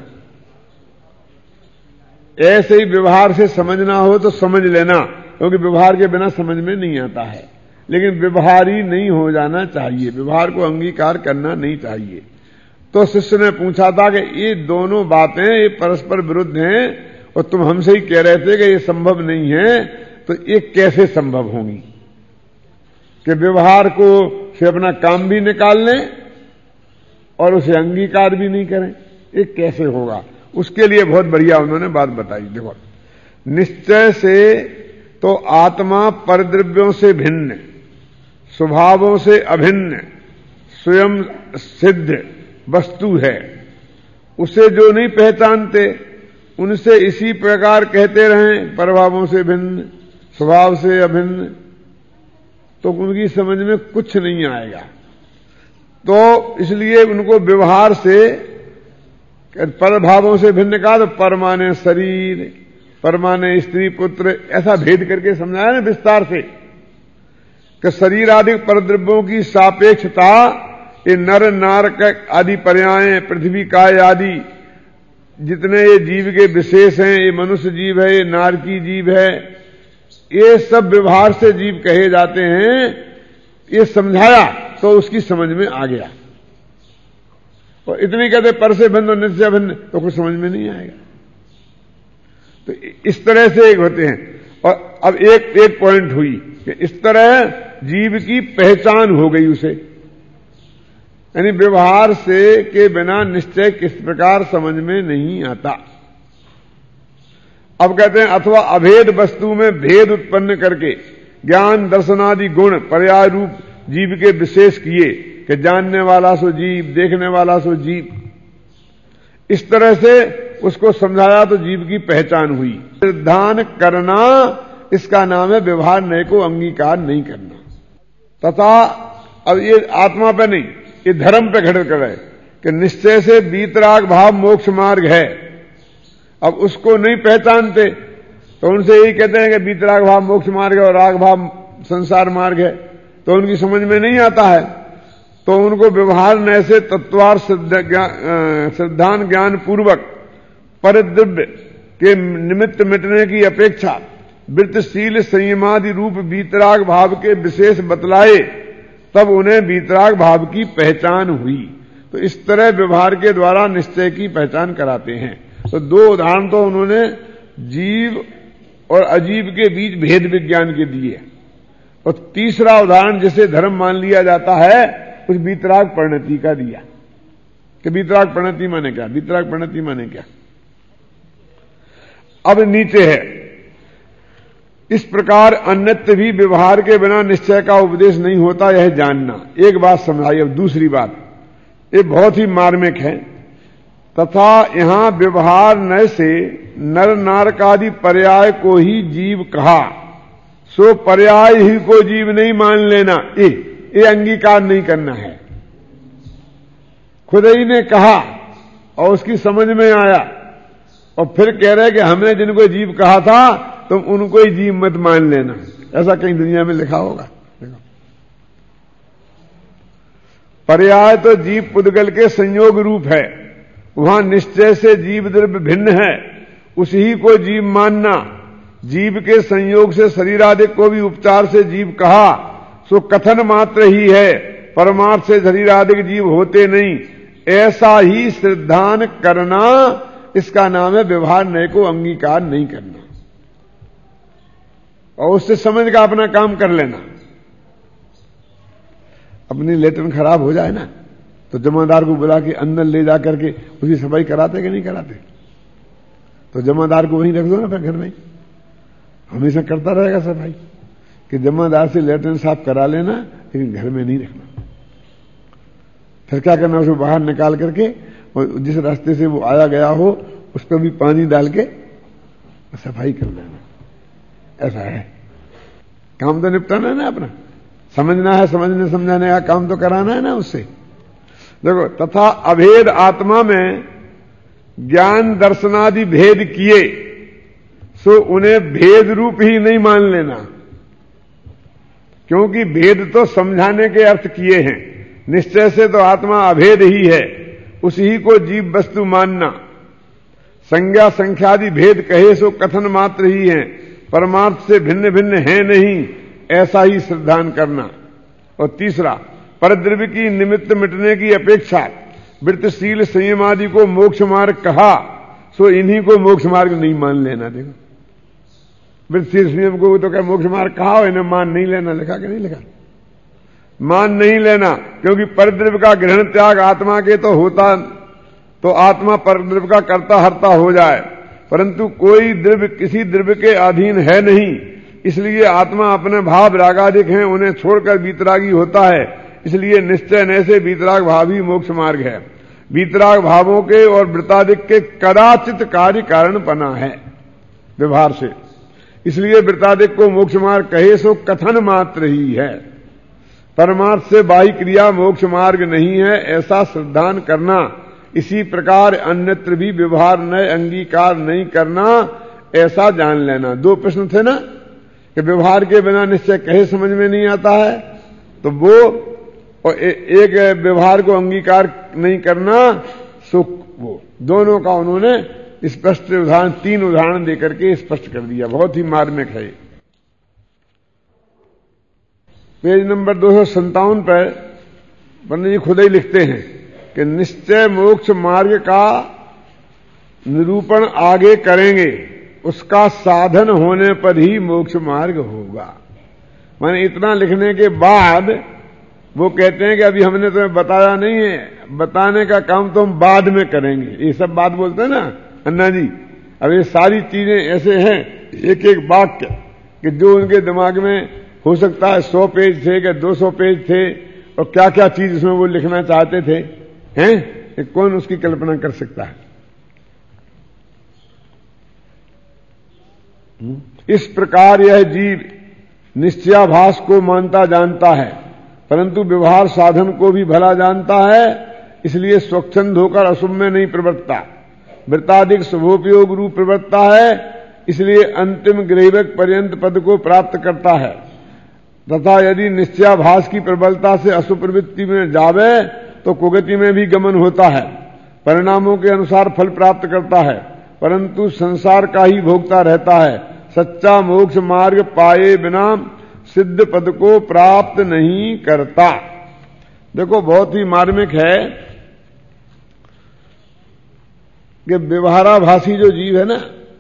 ऐसे ही व्यवहार से समझना हो तो समझ लेना, क्योंकि व्यवहार के बिना समझ में नहीं आता है, लेकिन व्यवहारी नहीं हो जाना चाहिए, व्यवहार को अंगीकार करना नहीं चाहिए। तो शिष्य ने पूछा था कि ये दोनों बातें ये परस्पर विरुद्ध हैं, और तुम हमसे ही कह रहे थे कि ये संभव नहीं है, तो ये कैसे संभव होंगी कि व्यवहार को से अपना काम भी निकाल लें और उसे अंगीकार भी नहीं करें? ये कैसे होगा? उसके लिए बहुत बढ़िया उन्होंने बात बताई। देखो, निश्चय से तो आत्मा परद्रव्यों से भिन्न, स्वभावों से अभिन्न, स्वयं सिद्ध वस्तु है। उसे जो नहीं पहचानते उनसे इसी प्रकार कहते रहें प्रभावों से भिन्न, स्वभाव से अभिन्न, तो उनकी समझ में कुछ नहीं आएगा। तो इसलिए उनको व्यवहार से परभावों से भिन्न कहा, तो परमाने शरीर, परमाने स्त्री पुत्र, ऐसा भेद करके समझाया ना विस्तार से कि शरीर आदि परद्रव्यों की सापेक्षता, ये नर नार आदि पर्याय, पृथ्वी काय आदि जितने ये जीव के विशेष हैं, ये मनुष्य जीव है, ये नारकी जीव है, ये सब व्यवहार से जीव कहे जाते हैं। ये समझाया तो उसकी समझ में आ गया। और इतनी कहते पर से भिन्न और नित्य से भिन्न, तो कुछ समझ में नहीं आएगा। तो इस तरह से एक होते हैं। और अब एक एक पॉइंट हुई कि इस तरह जीव की पहचान हो गई उसे, यानी व्यवहार से के बिना निश्चय किस प्रकार समझ में नहीं आता। अब कहते हैं अथवा अभेद वस्तु में भेद उत्पन्न करके ज्ञान दर्शनादि गुण पर्याय रूप जीव के विशेष किए कि जानने वाला सो जीव, देखने वाला सो जीव, इस तरह से उसको समझाया तो जीव की पहचान हुई। सिद्धांत करना इसका नाम है व्यवहार नय को अंगीकार नहीं करना। तथा अब ये आत्मा पे नहीं, ये धर्म पे घटित कर रहे कि निश्चय से वीतराग भाव मोक्ष मार्ग है। अब उसको नहीं पहचानते तो उनसे यही कहते हैं कि वीतराग भाव मोक्ष मार्ग है और राग भाव संसार मार्ग है, तो उनकी समझ में नहीं आता है। तो उनको व्यवहार नय से तत्वार सिद्धांत ज्ञान पूर्वक परिद्रव्य के निमित्त मिटने की अपेक्षा वृत्तशील संयमादि रूप वीतराग भाव के विशेष बतलाए, तब उन्हें वीतराग भाव की पहचान हुई। तो इस तरह व्यवहार के द्वारा निश्चय की पहचान कराते हैं। तो दो उदाहरण तो उन्होंने जीव और अजीव के बीच भेद विज्ञान के दिए, और तीसरा उदाहरण जिसे धर्म मान लिया जाता है उस वीतराग परिणति का दिया कि वीतराग परिणति माने क्या, वीतराग परिणति माने क्या। अब नीचे है, इस प्रकार अन्यत्र भी व्यवहार के बिना निश्चय का उपदेश नहीं होता, यह जानना। एक बात समझाई। अब दूसरी बात, ये बहुत ही मार्मिक है। तथा यहां व्यवहार नय से नर नारकादि पर्याय को ही जीव कहा, सो पर्याय ही को जीव नहीं मान लेना, ये ये अंगीकार नहीं करना है। खुद ही ने कहा और उसकी समझ में आया, और फिर कह रहे कि हमने जिनको जीव कहा था तुम उनको ही जीव मत मान लेना। ऐसा कहीं दुनिया में लिखा होगा? पर्याय तो जीव पुद्गल के संयोग रूप है, वहां निश्चय से जीव द्रव्य भिन्न है, उसी को जीव मानना। जीव के संयोग से शरीरादिक को भी उपचार से जीव कहा, सो कथन मात्र ही है, परमार्थ से शरीरादिक जीव होते नहीं। ऐसा ही सिद्धांत करना, इसका नाम है व्यवहार नय को अंगीकार नहीं करना, और उससे समझ का अपना काम कर लेना। अपनी लेटन खराब हो जाए ना तो जमादार को बुला के अंदर ले जाकर के उसकी सफाई कराते कि नहीं कराते? तो जमादार को वहीं रख दो ना फिर घर में, हमेशा करता रहेगा सफाई। कि जमादार से लेटरिन साफ करा लेना, लेकिन घर में नहीं रखना। फिर क्या करना, उसको बाहर निकाल करके और जिस रास्ते से वो आया गया हो उस पर भी पानी डाल के सफाई कर लेना। ऐसा है, काम तो निपटाना है ना अपना, समझना है, समझने समझाने का काम तो कराना है ना उससे। देखो, तथा अभेद आत्मा में ज्ञान दर्शनादि भेद किए, सो उन्हें भेद रूप ही नहीं मान लेना, क्योंकि भेद तो समझाने के अर्थ किए हैं। निश्चय से तो आत्मा अभेद ही है, उसी को जीव वस्तु मानना। संज्ञा संख्यादि भेद कहे सो कथन मात्र ही है, परमार्थ से भिन्न भिन्न है नहीं, ऐसा ही सिद्धांत करना। और तीसरा, परद्रव्य की निमित्त मिटने की अपेक्षा वृत्तशील संयम आदि को मोक्ष मार्ग कहा, सो इन्हीं को मोक्ष मार्ग नहीं मान लेना। देखो, वृत्तशील संयम को तो क्या मोक्ष मार्ग कहा हो, इन्हें मान नहीं लेना। लिखा कि नहीं लिखा? मान नहीं लेना, क्योंकि परद्रव्य का ग्रहण त्याग आत्मा के तो होता, तो आत्मा परद्रव्य का कर्ता हर्ता हो जाए, परंतु कोई द्रव्य किसी द्रव्य के अधीन है नहीं, इसलिए आत्मा अपने भाव रागादिक हैं, उन्हें छोड़कर वीतरागी होता है। इसलिए निश्चय न से वीतराग भाव ही मोक्ष मार्ग है। वीतराग भावों के और वृत्तादिक के कदाचित कार्य कारण बना है व्यवहार से, इसलिए वृत्तादिक को मोक्ष मार्ग कहे सो कथन मात्र ही है, परमार्थ से बाह्य क्रिया मोक्ष मार्ग नहीं है, ऐसा सिद्धांत करना। इसी प्रकार अन्यत्र भी व्यवहार नय अंगीकार नहीं करना, ऐसा जान लेना। दो प्रश्न थे ना कि व्यवहार के बिना निश्चय कहे समझ में नहीं आता है, तो वो और ए, एक व्यवहार को अंगीकार नहीं करना, सुख, वो दोनों का उन्होंने स्पष्ट उदाहरण, तीन उदाहरण देकर के स्पष्ट कर दिया। बहुत ही मार्मिक है। पेज नंबर दो सौ संतावन पर पंडित जी खुद ही लिखते हैं कि निश्चय मोक्ष मार्ग का निरूपण आगे करेंगे, उसका साधन होने पर ही मोक्ष मार्ग होगा। माने इतना लिखने के बाद वो कहते हैं कि अभी हमने तुम्हें बताया नहीं है, बताने का काम तो हम बाद में करेंगे। ये सब बात बोलते हैं ना अन्ना जी। अब ये सारी चीजें ऐसे हैं, एक एक वाक्य कि जो उनके दिमाग में हो सकता है सौ पेज थे कि दो सौ पेज थे, और क्या क्या चीज उसमें वो लिखना चाहते थे, हैं? कौन उसकी कल्पना कर सकता है? इस प्रकार यह जीव निश्चयाभास को मानता जानता है, परंतु व्यवहार साधन को भी भला जानता है, इसलिए स्वच्छंद होकर अशुभ में नहीं प्रवृत्ता, वृत्ताधिक शुभोपयोग रूप प्रवृत्ता है, इसलिए अंतिम ग्रहवक पर्यंत पद को प्राप्त करता है। तथा यदि निश्चयाभास की प्रबलता से अशुभ प्रवृत्ति में जावे तो कुगति में भी गमन होता है, परिणामों के अनुसार फल प्राप्त करता है, परंतु संसार का ही भोगता रहता है। सच्चा मोक्ष मार्ग पाए बिना सिद्ध पद को प्राप्त नहीं करता। देखो बहुत ही मार्मिक है कि व्यवहाराभासी जो जीव है ना,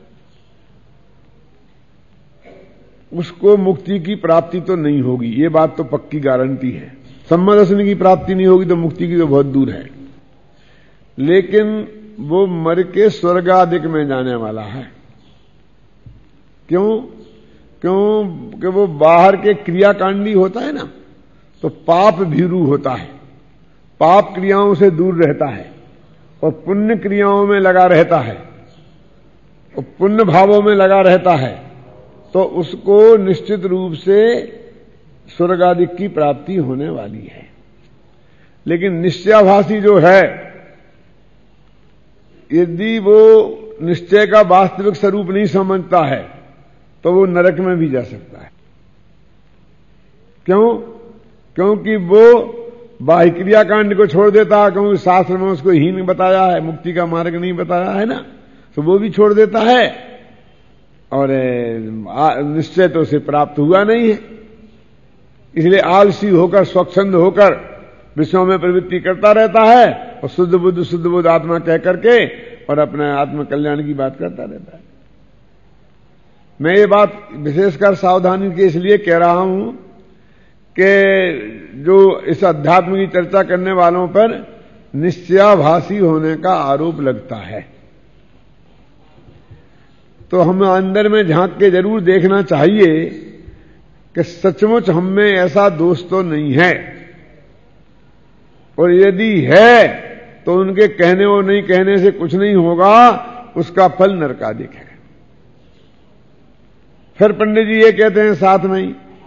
उसको मुक्ति की प्राप्ति तो नहीं होगी, ये बात तो पक्की गारंटी है। सम्मदर्शन की प्राप्ति नहीं होगी तो मुक्ति की तो बहुत दूर है, लेकिन वो मर के स्वर्ग आदिक में जाने वाला है। क्यों? क्यों कि वो बाहर के क्रियाकांडी होता है ना, तो पाप भीरू होता है, पाप क्रियाओं से दूर रहता है और पुण्य क्रियाओं में लगा रहता है और पुण्य भावों में लगा रहता है, तो उसको निश्चित रूप से स्वर्ग आदि की प्राप्ति होने वाली है। लेकिन निश्चयाभासी जो है, यदि वो निश्चय का वास्तविक स्वरूप नहीं समझता है तो वो नरक में भी जा सकता है। क्यों? क्योंकि वो बाह्य क्रियाकांड को छोड़ देता है, क्योंकि शास्त्र में उसको हीन बताया है, मुक्ति का मार्ग नहीं बताया है ना, तो वो भी छोड़ देता है और निश्चय तो उसे प्राप्त हुआ नहीं है। इसलिए आलसी होकर स्वच्छंद होकर विषयों में प्रवृत्ति करता रहता है और शुद्ध बुद्ध शुद्ध बुद्ध आत्मा कह करके और अपने आत्म कल्याण की बात करता रहता है। मैं ये बात विशेषकर सावधानी के इसलिए कह रहा हूं कि जो इस अध्यात्म की चर्चा करने वालों पर निश्चयाभासी होने का आरोप लगता है, तो हमें अंदर में झांक के जरूर देखना चाहिए कि सचमुच हम में ऐसा दोष तो नहीं है, और यदि है तो उनके कहने और नहीं कहने से कुछ नहीं होगा, उसका फल नरकादिक है। फिर पंडित जी ये कहते हैं साथ में ही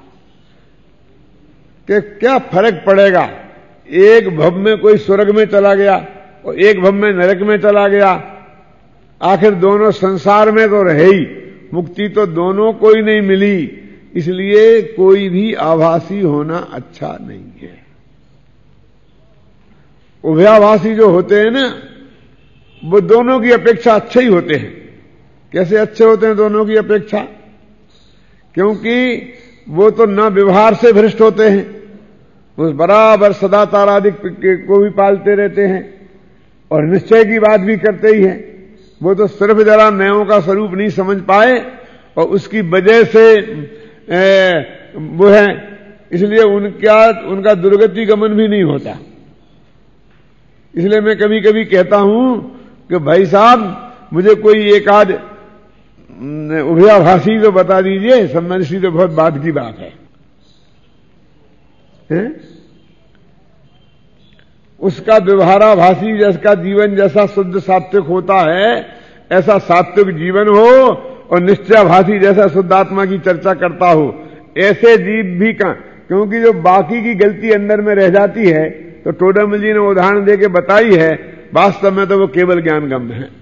कि क्या फर्क पड़ेगा, एक भव में कोई स्वर्ग में चला गया और एक भव में नरक में चला गया, आखिर दोनों संसार में तो रहे ही, मुक्ति तो दोनों को ही नहीं मिली, इसलिए कोई भी आभासी होना अच्छा नहीं है। उभयाभासी जो होते हैं ना, वो दोनों की अपेक्षा अच्छे ही होते हैं। कैसे अच्छे होते हैं दोनों की अपेक्षा? क्योंकि वो तो न व्यवहार से भ्रष्ट होते हैं, वो बराबर सदाचार आदि को भी पालते रहते हैं और निश्चय की बात भी करते ही हैं। वो तो सिर्फ जरा नयों का स्वरूप नहीं समझ पाए और उसकी वजह से ए, वो है, इसलिए उनका उनका दुर्गति गमन भी नहीं होता। इसलिए मैं कभी कभी कहता हूं कि भाई साहब मुझे कोई एक आध उभयाभासी तो बता दीजिए, सम्मदर्शी तो बहुत बाद की बात है, है? उसका व्यवहाराभासी जिसका जीवन जैसा शुद्ध सात्विक होता है, ऐसा सात्विक जीवन हो और निश्चयाभासी जैसा शुद्ध आत्मा की चर्चा करता हो, ऐसे जीव भी का, क्योंकि जो बाकी की गलती अंदर में रह जाती है तो टोडामल जी ने उदाहरण देके बताई है, वास्तव में तो वो केवल ज्ञान गम्य है।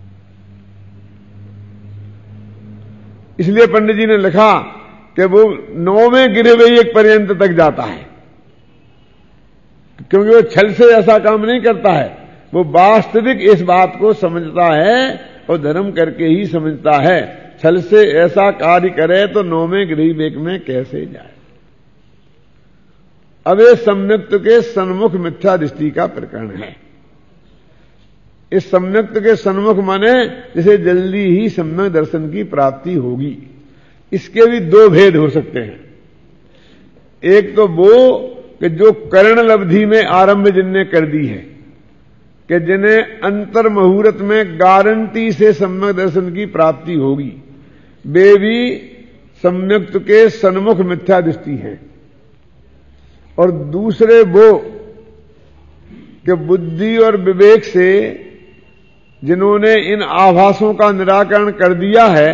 इसलिए पंडित जी ने लिखा कि वो नौवें गिरवे एक पर्यंत तक जाता है, क्योंकि वो छल से ऐसा काम नहीं करता है, वो वास्तविक इस बात को समझता है और धर्म करके ही समझता है। छल से ऐसा कार्य करे तो नौवें गृह में कैसे जाए। अब ये सम्यक्त के सन्मुख मिथ्या दृष्टि का प्रकरण है। इस सम्यक के सन्मुख माने जैसे जल्दी ही सम्यक दर्शन की प्राप्ति होगी। इसके भी दो भेद हो सकते हैं। एक तो वो कि जो कर्ण लब्धि में आरंभ जिनने कर दी है, कि जिन्हें अंतर मुहूर्त में गारंटी से सम्यक दर्शन की प्राप्ति होगी, वे भी सम्यक के सन्मुख मिथ्या दृष्टि हैं। और दूसरे वो कि बुद्धि और विवेक से जिन्होंने इन आभासों का निराकरण कर दिया है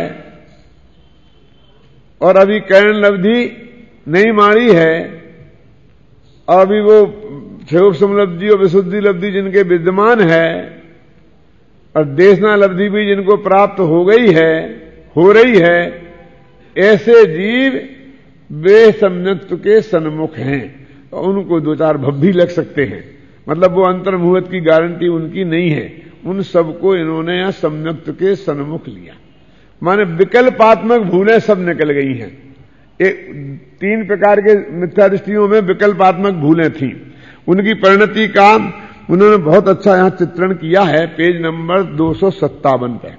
और अभी कर्ण लब्धि नहीं मारी है, अभी वो क्षयोपशम लब्धि और विशुद्धि लब्धि जिनके विद्यमान है और देशना लब्धि भी जिनको प्राप्त हो गई है, हो रही है, ऐसे जीव वे सम्यक के सन्मुख हैं। तो उनको दो चार भब्भी लग सकते हैं, मतलब वो अंतर्मुहूर्त की गारंटी उनकी नहीं है। उन सबको इन्होंने यहां सम्यक के सन्मुख लिया, माने विकल्पात्मक भूलें सब निकल गई हैं। एक तीन प्रकार के मिथ्या दृष्टियों में विकल्पात्मक भूलें थीं, उनकी परिणति का उन्होंने बहुत अच्छा यहां चित्रण किया है पेज नंबर दो सौ सत्तावन पे।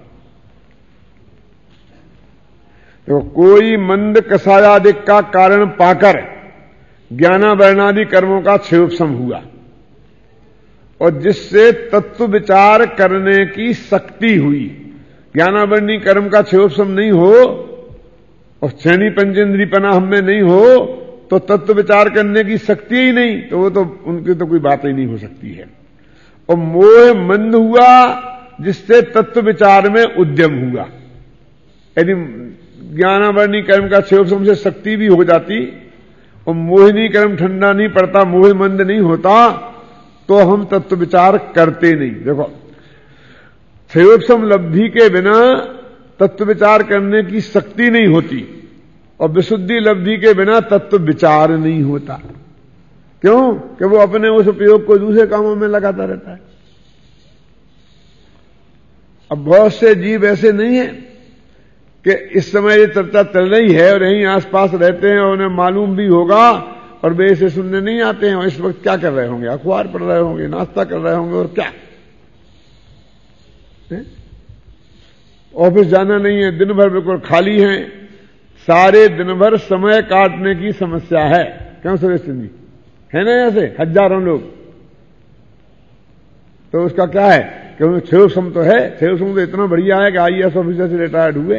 तो कोई मंद कषायादिक का कारण पाकर ज्ञानावरणादि कर्मों का क्षयोपशम हुआ और जिससे तत्व विचार करने की शक्ति हुई। ज्ञानावरणी कर्म का क्षयोपशम नहीं हो और श्रेणी पंचेंद्रीपना हमें नहीं हो तो तत्व विचार करने की शक्ति ही नहीं, तो वो तो उनकी तो कोई बात ही नहीं हो सकती है। और मोह मंद हुआ जिससे तत्व विचार में उद्यम हुआ। यदि ज्ञानावरणी कर्म का क्षयोपशम से शक्ति भी हो जाती और मोहिनी कर्म ठंडा नहीं पड़ता, मोह मंद नहीं होता, तो हम तत्व विचार करते नहीं। देखो, क्षयोपशम लब्धि के बिना तत्व विचार करने की शक्ति नहीं होती और विशुद्धि लब्धि के बिना तत्व विचार नहीं होता। क्यों? कि वो अपने उस उपयोग को दूसरे कामों में लगाता रहता है। अब बहुत से जीव ऐसे नहीं है कि इस समय ये चर्चा चल रही है और यहीं आसपास रहते हैं और उन्हें मालूम भी होगा और वे इसे सुनने नहीं आते हैं और इस वक्त क्या कर रहे होंगे? अखबार पढ़ रहे होंगे, नाश्ता कर रहे होंगे और क्या, ऑफिस जाना नहीं है, दिन भर बिल्कुल खाली हैं, सारे दिन भर समय काटने की समस्या है। क्यों सुरेश सिंह जी? है ना ऐसे हजारों लोग। तो उसका क्या है कि उन्हें क्षयोपशम तो है, क्षयोपशम तो इतना बढ़िया है कि आई ए एस ऑफिसर से रिटायर्ड हुए,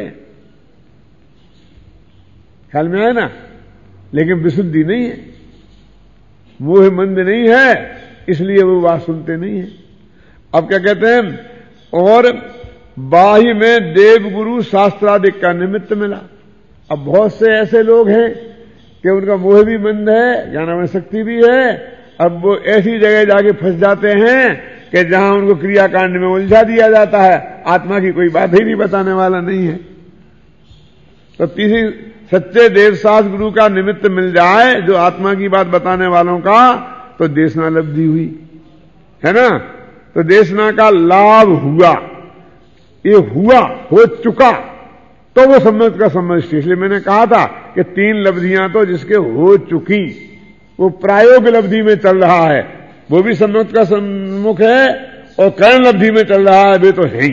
ख्याल में आया ना, लेकिन विशुद्धि नहीं है, मोह मंद नहीं है, इसलिए वो बात सुनते नहीं है। अब क्या कहते हैं? और बाह्य में देवगुरु शास्त्रादिक का निमित्त मिला। अब बहुत से ऐसे लोग हैं कि उनका मोह भी मंद है, ज्ञानावरण शक्ति भी है, अब वो ऐसी जगह जाके फंस जाते हैं कि जहां उनको क्रियाकांड में उलझा दिया जाता है, आत्मा की कोई बात ही नहीं बताने वाला नहीं है। तो तीसरी सच्चे देवशास्त्र गुरु का निमित्त मिल जाए जो आत्मा की बात बताने वालों का, तो देशना लब्धि हुई, है ना। तो देशना का लाभ हुआ, ये हुआ, हो चुका, तो वो सम्यक का सम्यक। इसलिए मैंने कहा था कि तीन लब्धियां तो जिसके हो चुकी, वो प्रायोग लब्धि में चल रहा है, वो भी सम्यक का सम्मुख है, और कर्ण लब्धि में चल रहा है, वे तो है ही।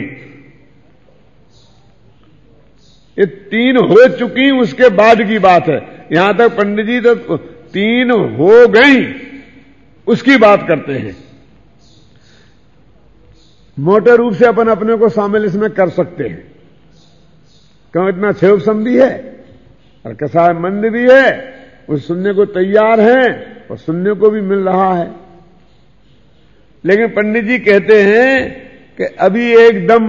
ये तीन हो चुकी उसके बाद की बात है। यहां तक पंडित जी तो तीन हो गई उसकी बात करते हैं। मोटे रूप से अपन अपने को शामिल इसमें कर सकते हैं, क्यों? इतना क्षयोपशम भी है और कसाय मंद भी है, वो सुनने को तैयार हैं और सुनने को भी मिल रहा है। लेकिन पंडित जी कहते हैं कि अभी एकदम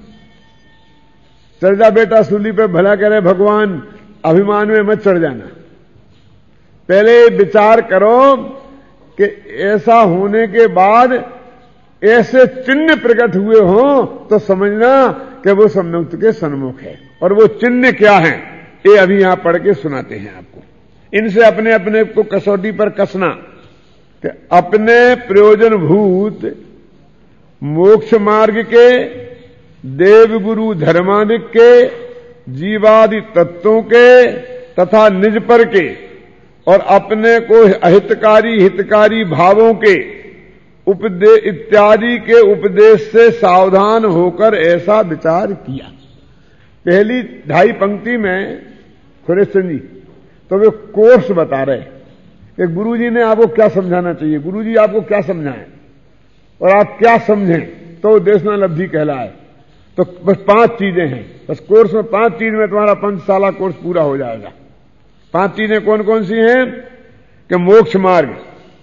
चढ़ जा बेटा सूली पे, भला करे भगवान, अभिमान में मत चढ़ जाना। पहले विचार करो कि ऐसा होने के बाद ऐसे चिन्ह प्रकट हुए हों तो समझना कि वो सम्यक के सन्मुख है। और वो चिन्ह क्या हैं, ये अभी यहां पढ़ के सुनाते हैं आपको। इनसे अपने अपने को कसौटी पर कसना कि अपने प्रयोजन भूत मोक्ष मार्ग के, देवगुरु धर्मादिक के, जीवादि तत्वों के तथा निज पर के और अपने को अहितकारी हितकारी भावों के उपदेश इत्यादि के उपदेश से सावधान होकर ऐसा विचार किया। पहली ढाई पंक्ति में सुरेश जी तो वे कोर्स बता रहे कि गुरुजी ने आपको क्या समझाना चाहिए, गुरुजी आपको क्या समझाएं और आप क्या समझें तो देशनालब्धि कहलाए। तो बस पांच चीजें हैं, बस कोर्स में पांच चीज में तुम्हारा पंचशाला कोर्स पूरा हो जाएगा। पांच चीजें कौन कौन सी हैं कि मोक्ष मार्ग,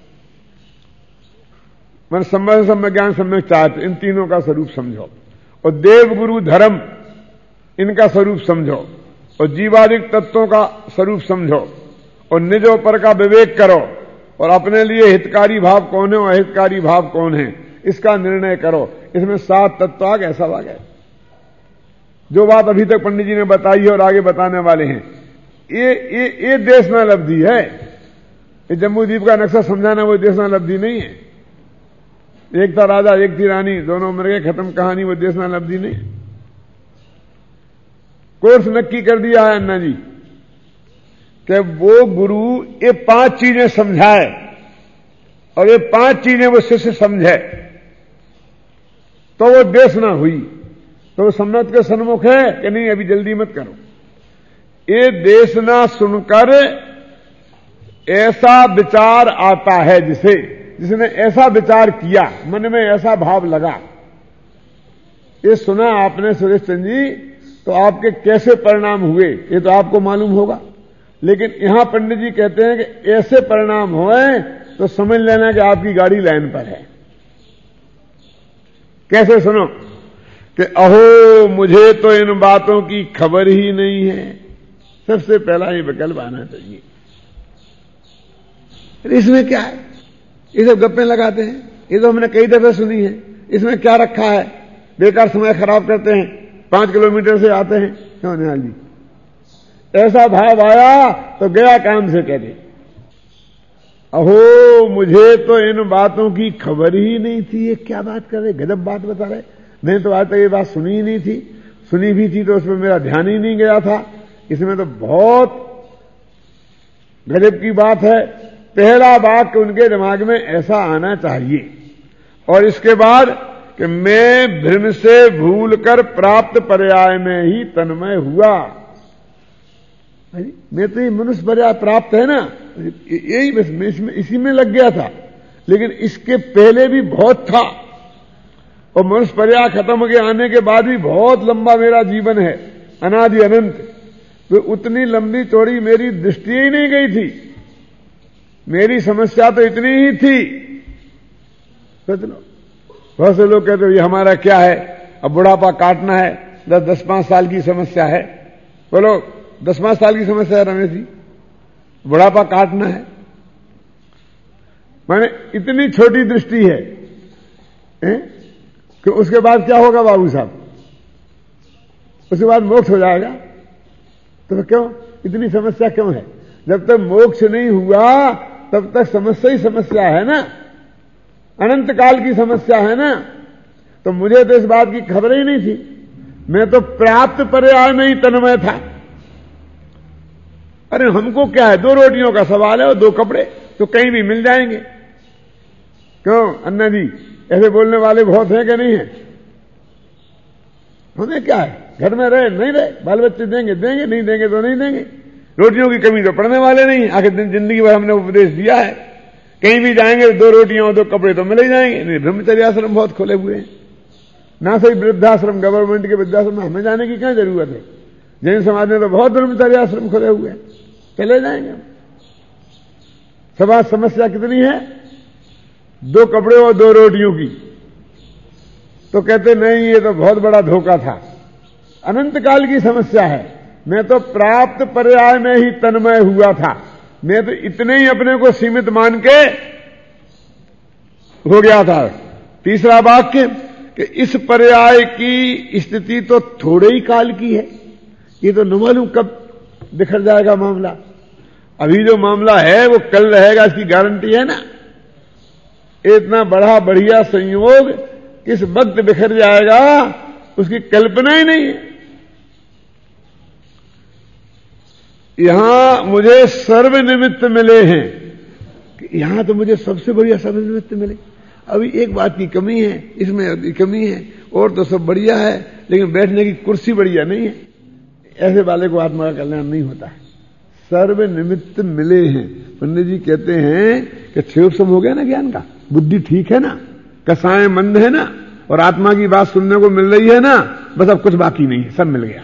मन सम्य सम्य ज्ञान सम्यक चाहत, इन तीनों का स्वरूप समझो, और देव गुरु धर्म इनका स्वरूप समझो, और जीवादिक तत्वों का स्वरूप समझो, और निजों पर का विवेक करो, और अपने लिए हितकारी भाव कौन है और अहितकारी भाव कौन है इसका निर्णय करो। इसमें सात तत्व आ गए, सब आ गए। जो बात अभी तक पंडित जी ने बताई है और आगे बताने वाले हैं, ये ये ये देशनालब्धि है। ये जम्बू द्वीप का नक्शा समझाना वो देशनालब्धि नहीं है। एक था राजा एक थी रानी, दोनों मर गए, खत्म कहानी, वो देशनालब्धि नहीं। कोर्स नक्की कर दिया है अन्ना जी कि वो गुरु ये पांच चीजें समझाए और ये पांच चीजें वो शिष्य समझे तो वो देशना हुई। तो वो सम्मत के सन्मुख है कि नहीं, अभी जल्दी मत करो। ये देशना सुनकर ऐसा विचार आता है, जिसे जिसने ऐसा विचार किया, मन में ऐसा भाव लगा, ये सुना आपने सुरेश चंद जी, तो आपके कैसे परिणाम हुए ये तो आपको मालूम होगा। लेकिन यहां पंडित जी कहते हैं कि ऐसे परिणाम हुए तो समझ लेना कि आपकी गाड़ी लाइन पर है। कैसे सुनो कि अहो मुझे तो इन बातों की खबर ही नहीं है। सबसे पहला ये विकल्प आना चाहिए। इसमें क्या है, ये सब गप्पे लगाते हैं, ये तो हमने कई दफे सुनी है, इसमें क्या रखा है, बेकार समय खराब करते हैं, पांच किलोमीटर से आते हैं। क्यों निहाल जी, ऐसा भाव आया तो गया काम से कहते, अहो मुझे तो इन बातों की खबर ही नहीं थी। ये क्या बात कर रहे, गजब बात बता रहे। मैंने तो आज तक ये बात सुनी ही नहीं थी, सुनी भी थी तो उसमें मेरा ध्यान ही नहीं गया था। इसमें तो बहुत गजब की बात है। पहला वाक्य उनके दिमाग में ऐसा आना चाहिए। और इसके बाद कि मैं भ्रम से भूलकर प्राप्त पर्याय में ही तन्मय हुआ। मैं तो ये मनुष्य पर्याय प्राप्त है ना, यही बस मैं इसमें इसी में लग गया था। लेकिन इसके पहले भी बहुत था, और मनुष्य पर्याय खत्म हो गया आने के बाद भी बहुत लंबा मेरा जीवन है, अनादि अनंत। तो उतनी लंबी चौड़ी मेरी दृष्टि ही नहीं गई थी। मेरी समस्या तो इतनी ही थी। सोच लो, बहुत से लोग कहते ये हमारा क्या है, अब बुढ़ापा काटना है, दस दस पांच साल की समस्या है। बोलो दस पांच साल की समस्या है रमेश जी, बुढ़ापा काटना है, माने इतनी छोटी दृष्टि है, है? कि उसके बाद क्या होगा बाबू साहब, उसके बाद मोक्ष हो जाएगा। तो क्यों इतनी समस्या क्यों है? जब तक मोक्ष नहीं हुआ तब तक समस्या ही समस्या है ना, अनंत काल की समस्या है ना। तो मुझे तो इस बात की खबर ही नहीं थी, मैं तो प्राप्त पर्याय में ही तन्मय था। अरे हमको क्या है, दो रोटियों का सवाल है और दो कपड़े तो कहीं भी मिल जाएंगे। क्यों अन्ना जी, ऐसे बोलने वाले बहुत हैं कि नहीं है? हमें क्या है, घर में रहे नहीं रहे, बाल बच्चे देंगे देंगे, नहीं देंगे तो नहीं देंगे। रोटियों की कमी तो पड़ने वाले नहीं। आखिर जिंदगी भर हमने उपदेश दिया है, कहीं भी जाएंगे दो रोटियां और दो कपड़े तो मिल ही जाएंगे। नहीं, ब्रह्मचर्य आश्रम बहुत खुले हुए हैं ना, सही वृद्धाश्रम गवर्नमेंट के वृद्धाश्रम में हमें जाने की क्या जरूरत है। जैन समाज में तो बहुत ब्रह्मचर्य आश्रम खुले हुए हैं, चले जाएंगे। समाज समस्या कितनी है, दो कपड़े और दो रोटियों की। तो कहते नहीं ये तो बहुत बड़ा धोखा था, अनंत काल की समस्या है। मैं तो प्राप्त पर्याय में ही तन्मय हुआ था, मैं तो इतने ही अपने को सीमित मान के हो गया था। तीसरा वाक्य कि इस पर्याय की स्थिति तो थोड़े ही काल की है, ये तो न मालूम कब बिखर जाएगा मामला। अभी जो मामला है वो कल रहेगा, इसकी गारंटी है ना। इतना बड़ा बढ़िया संयोग किस वक्त बिखर जाएगा उसकी कल्पना ही नहीं है। यहां मुझे सर्व निमित्त मिले हैं, यहां तो मुझे सबसे बढ़िया सर्व निमित्त मिले। अभी एक बात की कमी है, इसमें कमी है, और तो सब बढ़िया है, लेकिन बैठने की कुर्सी बढ़िया नहीं है। ऐसे वाले को आत्मा का कल्याण नहीं होता है। सर्व निमित्त मिले हैं। पंडित जी कहते हैं कि क्षयोपशम हो गया ना ज्ञान का, बुद्धि ठीक है ना, कसाएं मंद है ना, और आत्मा की बात सुनने को मिल रही है ना, बस अब कुछ बाकी नहीं है, सब मिल गया।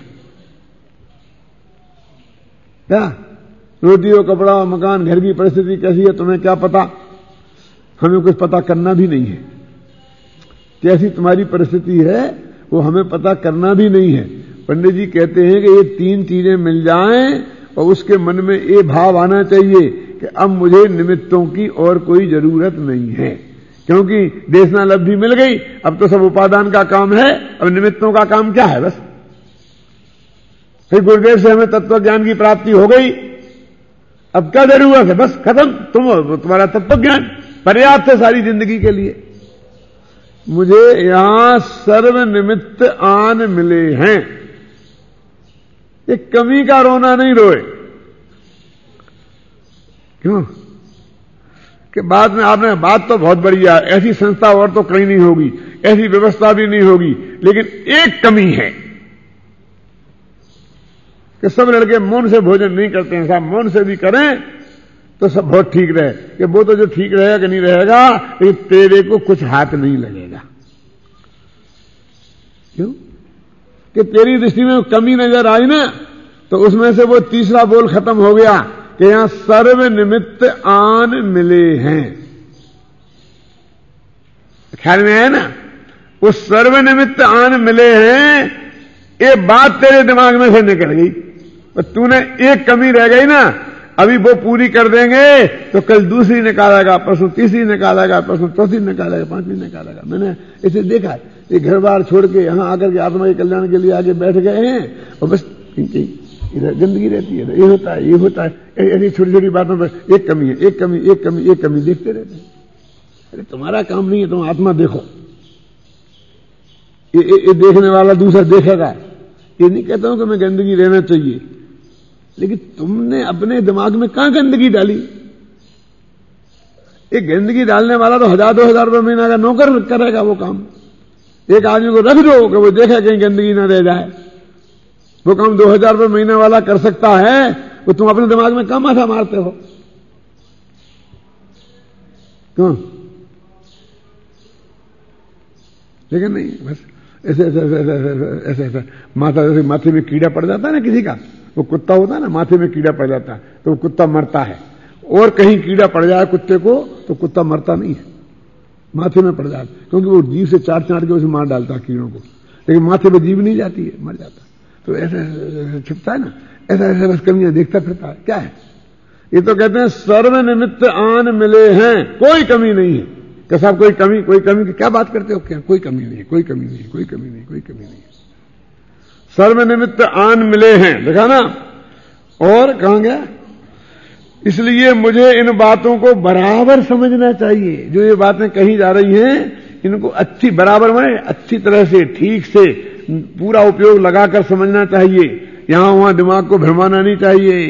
क्या रोटी और कपड़ा और मकान, घर की परिस्थिति कैसी है तुम्हें क्या पता, हमें कुछ पता करना भी नहीं है। कैसी तुम्हारी परिस्थिति है वो हमें पता करना भी नहीं है। पंडित जी कहते हैं कि ये तीन चीजें मिल जाएं और उसके मन में ये भाव आना चाहिए कि अब मुझे निमित्तों की और कोई जरूरत नहीं है, क्योंकि देशना लब्धि मिल गई, अब तो सब उपादान का काम है, अब निमित्तों का काम क्या है। बस फिर गुरुदेव से हमें तत्व ज्ञान की प्राप्ति हो गई, अब क्या जरूरत है, बस खत्म, तुम तुम्हारा तत्व ज्ञान पर्याप्त है सारी जिंदगी के लिए। मुझे यहां सर्व निमित्त आन मिले हैं, एक कमी का रोना नहीं रोए। क्यों कि बाद में आपने, बात तो बहुत बढ़िया, ऐसी संस्था और तो कहीं नहीं होगी, ऐसी व्यवस्था भी नहीं होगी, लेकिन एक कमी है कि सब लड़के मौन से भोजन नहीं करते हैं। साहब मौन से भी करें तो सब बहुत ठीक रहे, कि वो तो जो ठीक रहेगा कि नहीं रहेगा, लेकिन तेरे को कुछ हाथ नहीं लगेगा। क्यों कि तेरी दृष्टि में कमी नजर आई ना, तो उसमें से वो तीसरा बोल खत्म हो गया कि यहां सर्व निमित्त आन मिले हैं। ख्याल में है ना, वो सर्व निमित्त आन मिले हैं, ये बात तेरे दिमाग में से निकल गई, और तूने एक कमी रह गई ना, अभी वो पूरी कर देंगे तो कल दूसरी निकालेगा, परसों तीसरी निकालेगा, परसों चौथी निकालेगा, पांचवी निकालेगा। मैंने इसे देखा, ये घर बार छोड़ के यहां आकर के आत्मा के कल्याण के लिए आगे बैठ गए हैं, और बस इनकी इधर गंदगी रहती है, ये होता है, ये होता है, ऐसी छोटी छोटी बातों पर एक कमी है, एक कमी, एक कमी, एक कमी देखते रहते हैं। अरे तुम्हारा काम नहीं है, तुम आत्मा देखो, ये, ये, ये देखने वाला दूसरा देखेगा। ये नहीं कहता हूं कि मैं गंदगी रहना चाहिए, लेकिन तुमने अपने दिमाग में कहां गंदगी डाली। एक गंदगी डालने वाला तो हजार दो हजार रुपये महीना का नौकर करेगा वो काम। एक आदमी को रख दो कि वो देखे कहीं गंदगी ना रह जाए, वो काम दो हजार रुपये महीने वाला कर सकता है, वो तुम अपने दिमाग में कम माथा मारते हो। क्यों? लेकिन नहीं, बस ऐसे ऐसे ऐसे ऐसे ऐसे माथा, जैसे माथे में कीड़ा पड़ जाता है ना किसी का, वो कुत्ता होता है ना, माथे में कीड़ा पड़ जाता है तो वो कुत्ता मरता है, और कहीं कीड़ा पड़ जाए कुत्ते को तो कुत्ता मरता नहीं है, माथे में पड़ जाता, क्योंकि वो जीभ से चाट चाट के उसे मार डालता है कीड़ों को, लेकिन माथे में जीभ नहीं जाती है, मर जाता। तो ऐसे ऐसे छिपता है ना, ऐसा ऐसा बस कमियां देखता फिरता है। क्या है ये? तो कहते हैं सर्व निमित्त आन मिले हैं, कोई कमी नहीं है। कि साहब कोई कमी, कोई कमी की क्या बात करते हो? क्या कोई कमी नहीं है, कोई कमी नहीं है, कोई कमी नहीं, कोई कमी नहीं है। सर्व निमित्त आन मिले हैं, देखा ना। और कहां गया? इसलिए मुझे इन बातों को बराबर समझना चाहिए। जो ये बातें कही जा रही हैं, इनको अच्छी बराबर में अच्छी तरह से ठीक से पूरा उपयोग लगाकर समझना चाहिए। यहां वहां दिमाग को भरमाना नहीं चाहिए,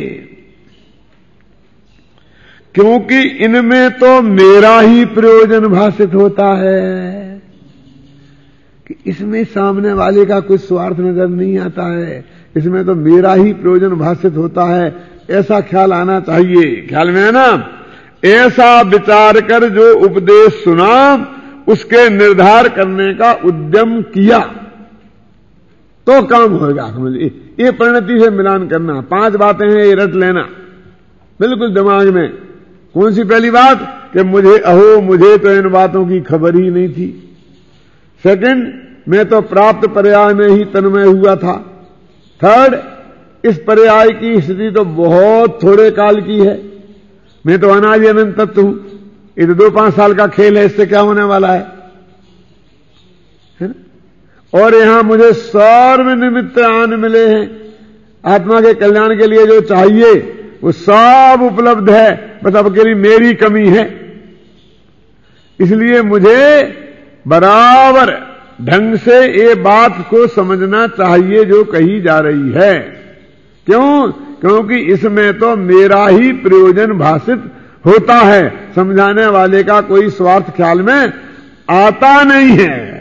क्योंकि इनमें तो मेरा ही प्रयोजन भाषित होता है, कि इसमें सामने वाले का कुछ स्वार्थ नजर नहीं आता है, इसमें तो मेरा ही प्रयोजन भाषित होता है, ऐसा ख्याल आना चाहिए। ख्याल में है ना? ऐसा विचार कर जो उपदेश सुना, उसके निर्धार करने का उद्यम किया तो काम होगा। समझिए, ये परिणति से मिलान करना। पांच बातें हैं, ये रट लेना बिल्कुल दिमाग में। कौन सी? पहली बात कि मुझे, अहो मुझे तो इन बातों की खबर ही नहीं थी। सेकंड, मैं तो प्राप्त पर्याय में ही तन्मय हुआ था। थर्ड, इस पर्याय की स्थिति तो बहुत थोड़े काल की है, मैं तो अनादि अनंत तत्व हूं, ये तो दो पांच साल का खेल है, इससे क्या होने वाला है, है ना? और यहां मुझे सर्व निमित्त आन मिले हैं, आत्मा के कल्याण के लिए जो चाहिए वो सब उपलब्ध है, बस अब अकेली मेरी कमी है। इसलिए मुझे बराबर ढंग से ये बात को समझना चाहिए जो कही जा रही है। क्यों? क्योंकि इसमें तो मेरा ही प्रयोजन भाषित होता है, समझाने वाले का कोई स्वार्थ ख्याल में आता नहीं है।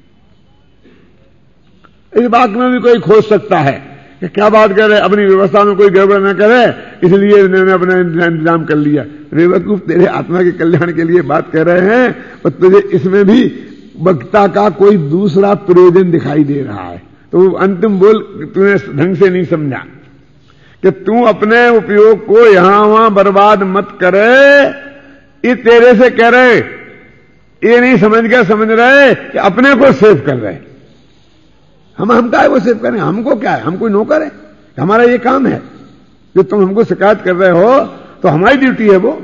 इस बात में भी कोई खोज सकता है कि क्या बात कर रहे, अपनी व्यवस्था में कोई गड़बड़ न करे इसलिए इन्होंने अपना इंतजाम कर लिया। बेवकूफ, तेरे आत्मा के कल्याण के लिए बात कर रहे हैं और तुझे इसमें भी वक्ता का कोई दूसरा प्रयोजन दिखाई दे रहा है। तो वो अंतिम बोल तूने ढंग से नहीं समझा कि तू अपने उपयोग को यहां वहां बर्बाद मत करे, ये तेरे से कह रहे, ये नहीं समझ के समझ रहे कि अपने को सेव कर रहे। हम हम का है वो सेव करें, हमको क्या है, हम कोई नौकर है, हमारा ये काम है। जो तुम हमको शिकायत कर रहे हो तो हमारी ड्यूटी है, वो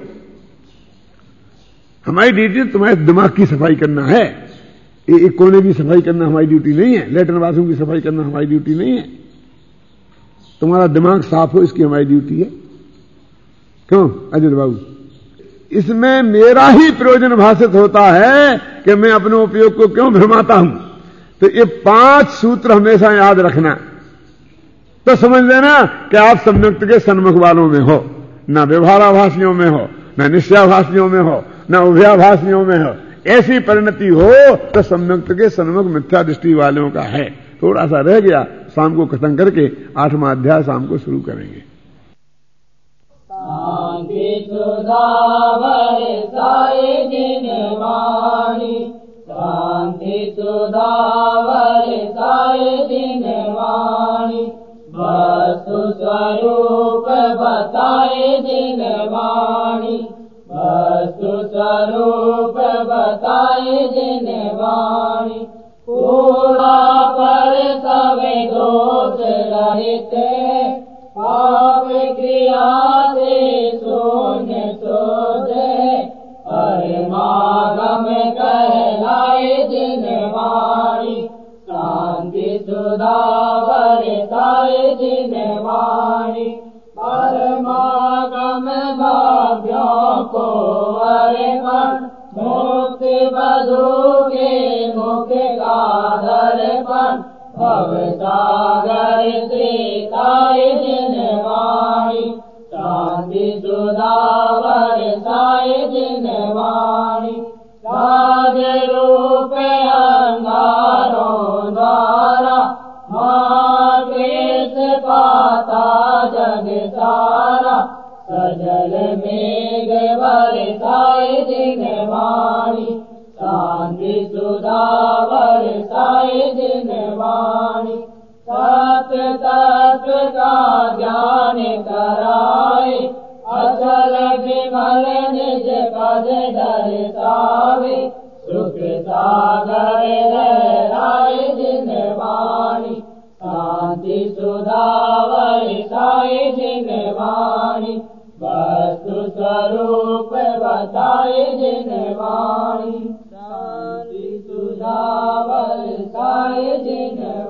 हमारी ड्यूटी तुम्हारे दिमाग की सफाई करना है। एक कोने की सफाई करना हमारी ड्यूटी नहीं है, लेटरिन बाथरूम की सफाई करना हमारी ड्यूटी नहीं है। तुम्हारा दिमाग साफ हो इसकी हमारी ड्यूटी है। क्यों अजय बाबू? इसमें मेरा ही प्रयोजन भाषित होता है कि मैं अपने उपयोग को क्यों भ्रमाता हूं। तो ये पांच सूत्र हमेशा याद रखना, तो समझ लेना कि आप सम्यक्त के सन्मुख वालों में हो, न व्यवहाराभासियों में हो, न निश्चयाभासियों में हो, न उभयाभासियों में हो। ऐसी परिणति हो तो सम्यक्त के सन्मुख मिथ्या दृष्टि वालों का है। थोड़ा सा रह गया, शाम को खत्म करके आठवां अध्याय शाम को शुरू करेंगे। शांति सुधा बरसाए दिन वाणी, शांति सुधा बरसाए दिन वाणी, वस्तु स्वरूप बताए दिन वाणी, वस्तु स्वरूप बताए दिन वाणी। पूरा पर सवे दोष रहित, पाप क्रिया से शून्य शोध, परमागम कहलाए दिन वाणी, शांति सुधा बरसाए दिन वाणी। परमागम भाव्यों को अर्पण, मुक्ति बधू के मुख का दर्पण, भवसागर त्रिताय दिन वाणी, शांति सुधा बरसाए दिन वाणी। राज रूप अंगारों द्वारा महाक्लेश पाता जग सारा, सजल मेघ बरसाए दिन वाणी, शांति सुधा बरसाए दिन वाणी। सत्य तत्व का ज्ञान कराए, अचल विमल निज पद दर्शावे, सुख सागर लहराए दिन वाणी, शांति सुधा बरसाए दिन वाणी। वस्तु स्वरूप बताए दिन वाणी, शांति सुधा बरसाए दिन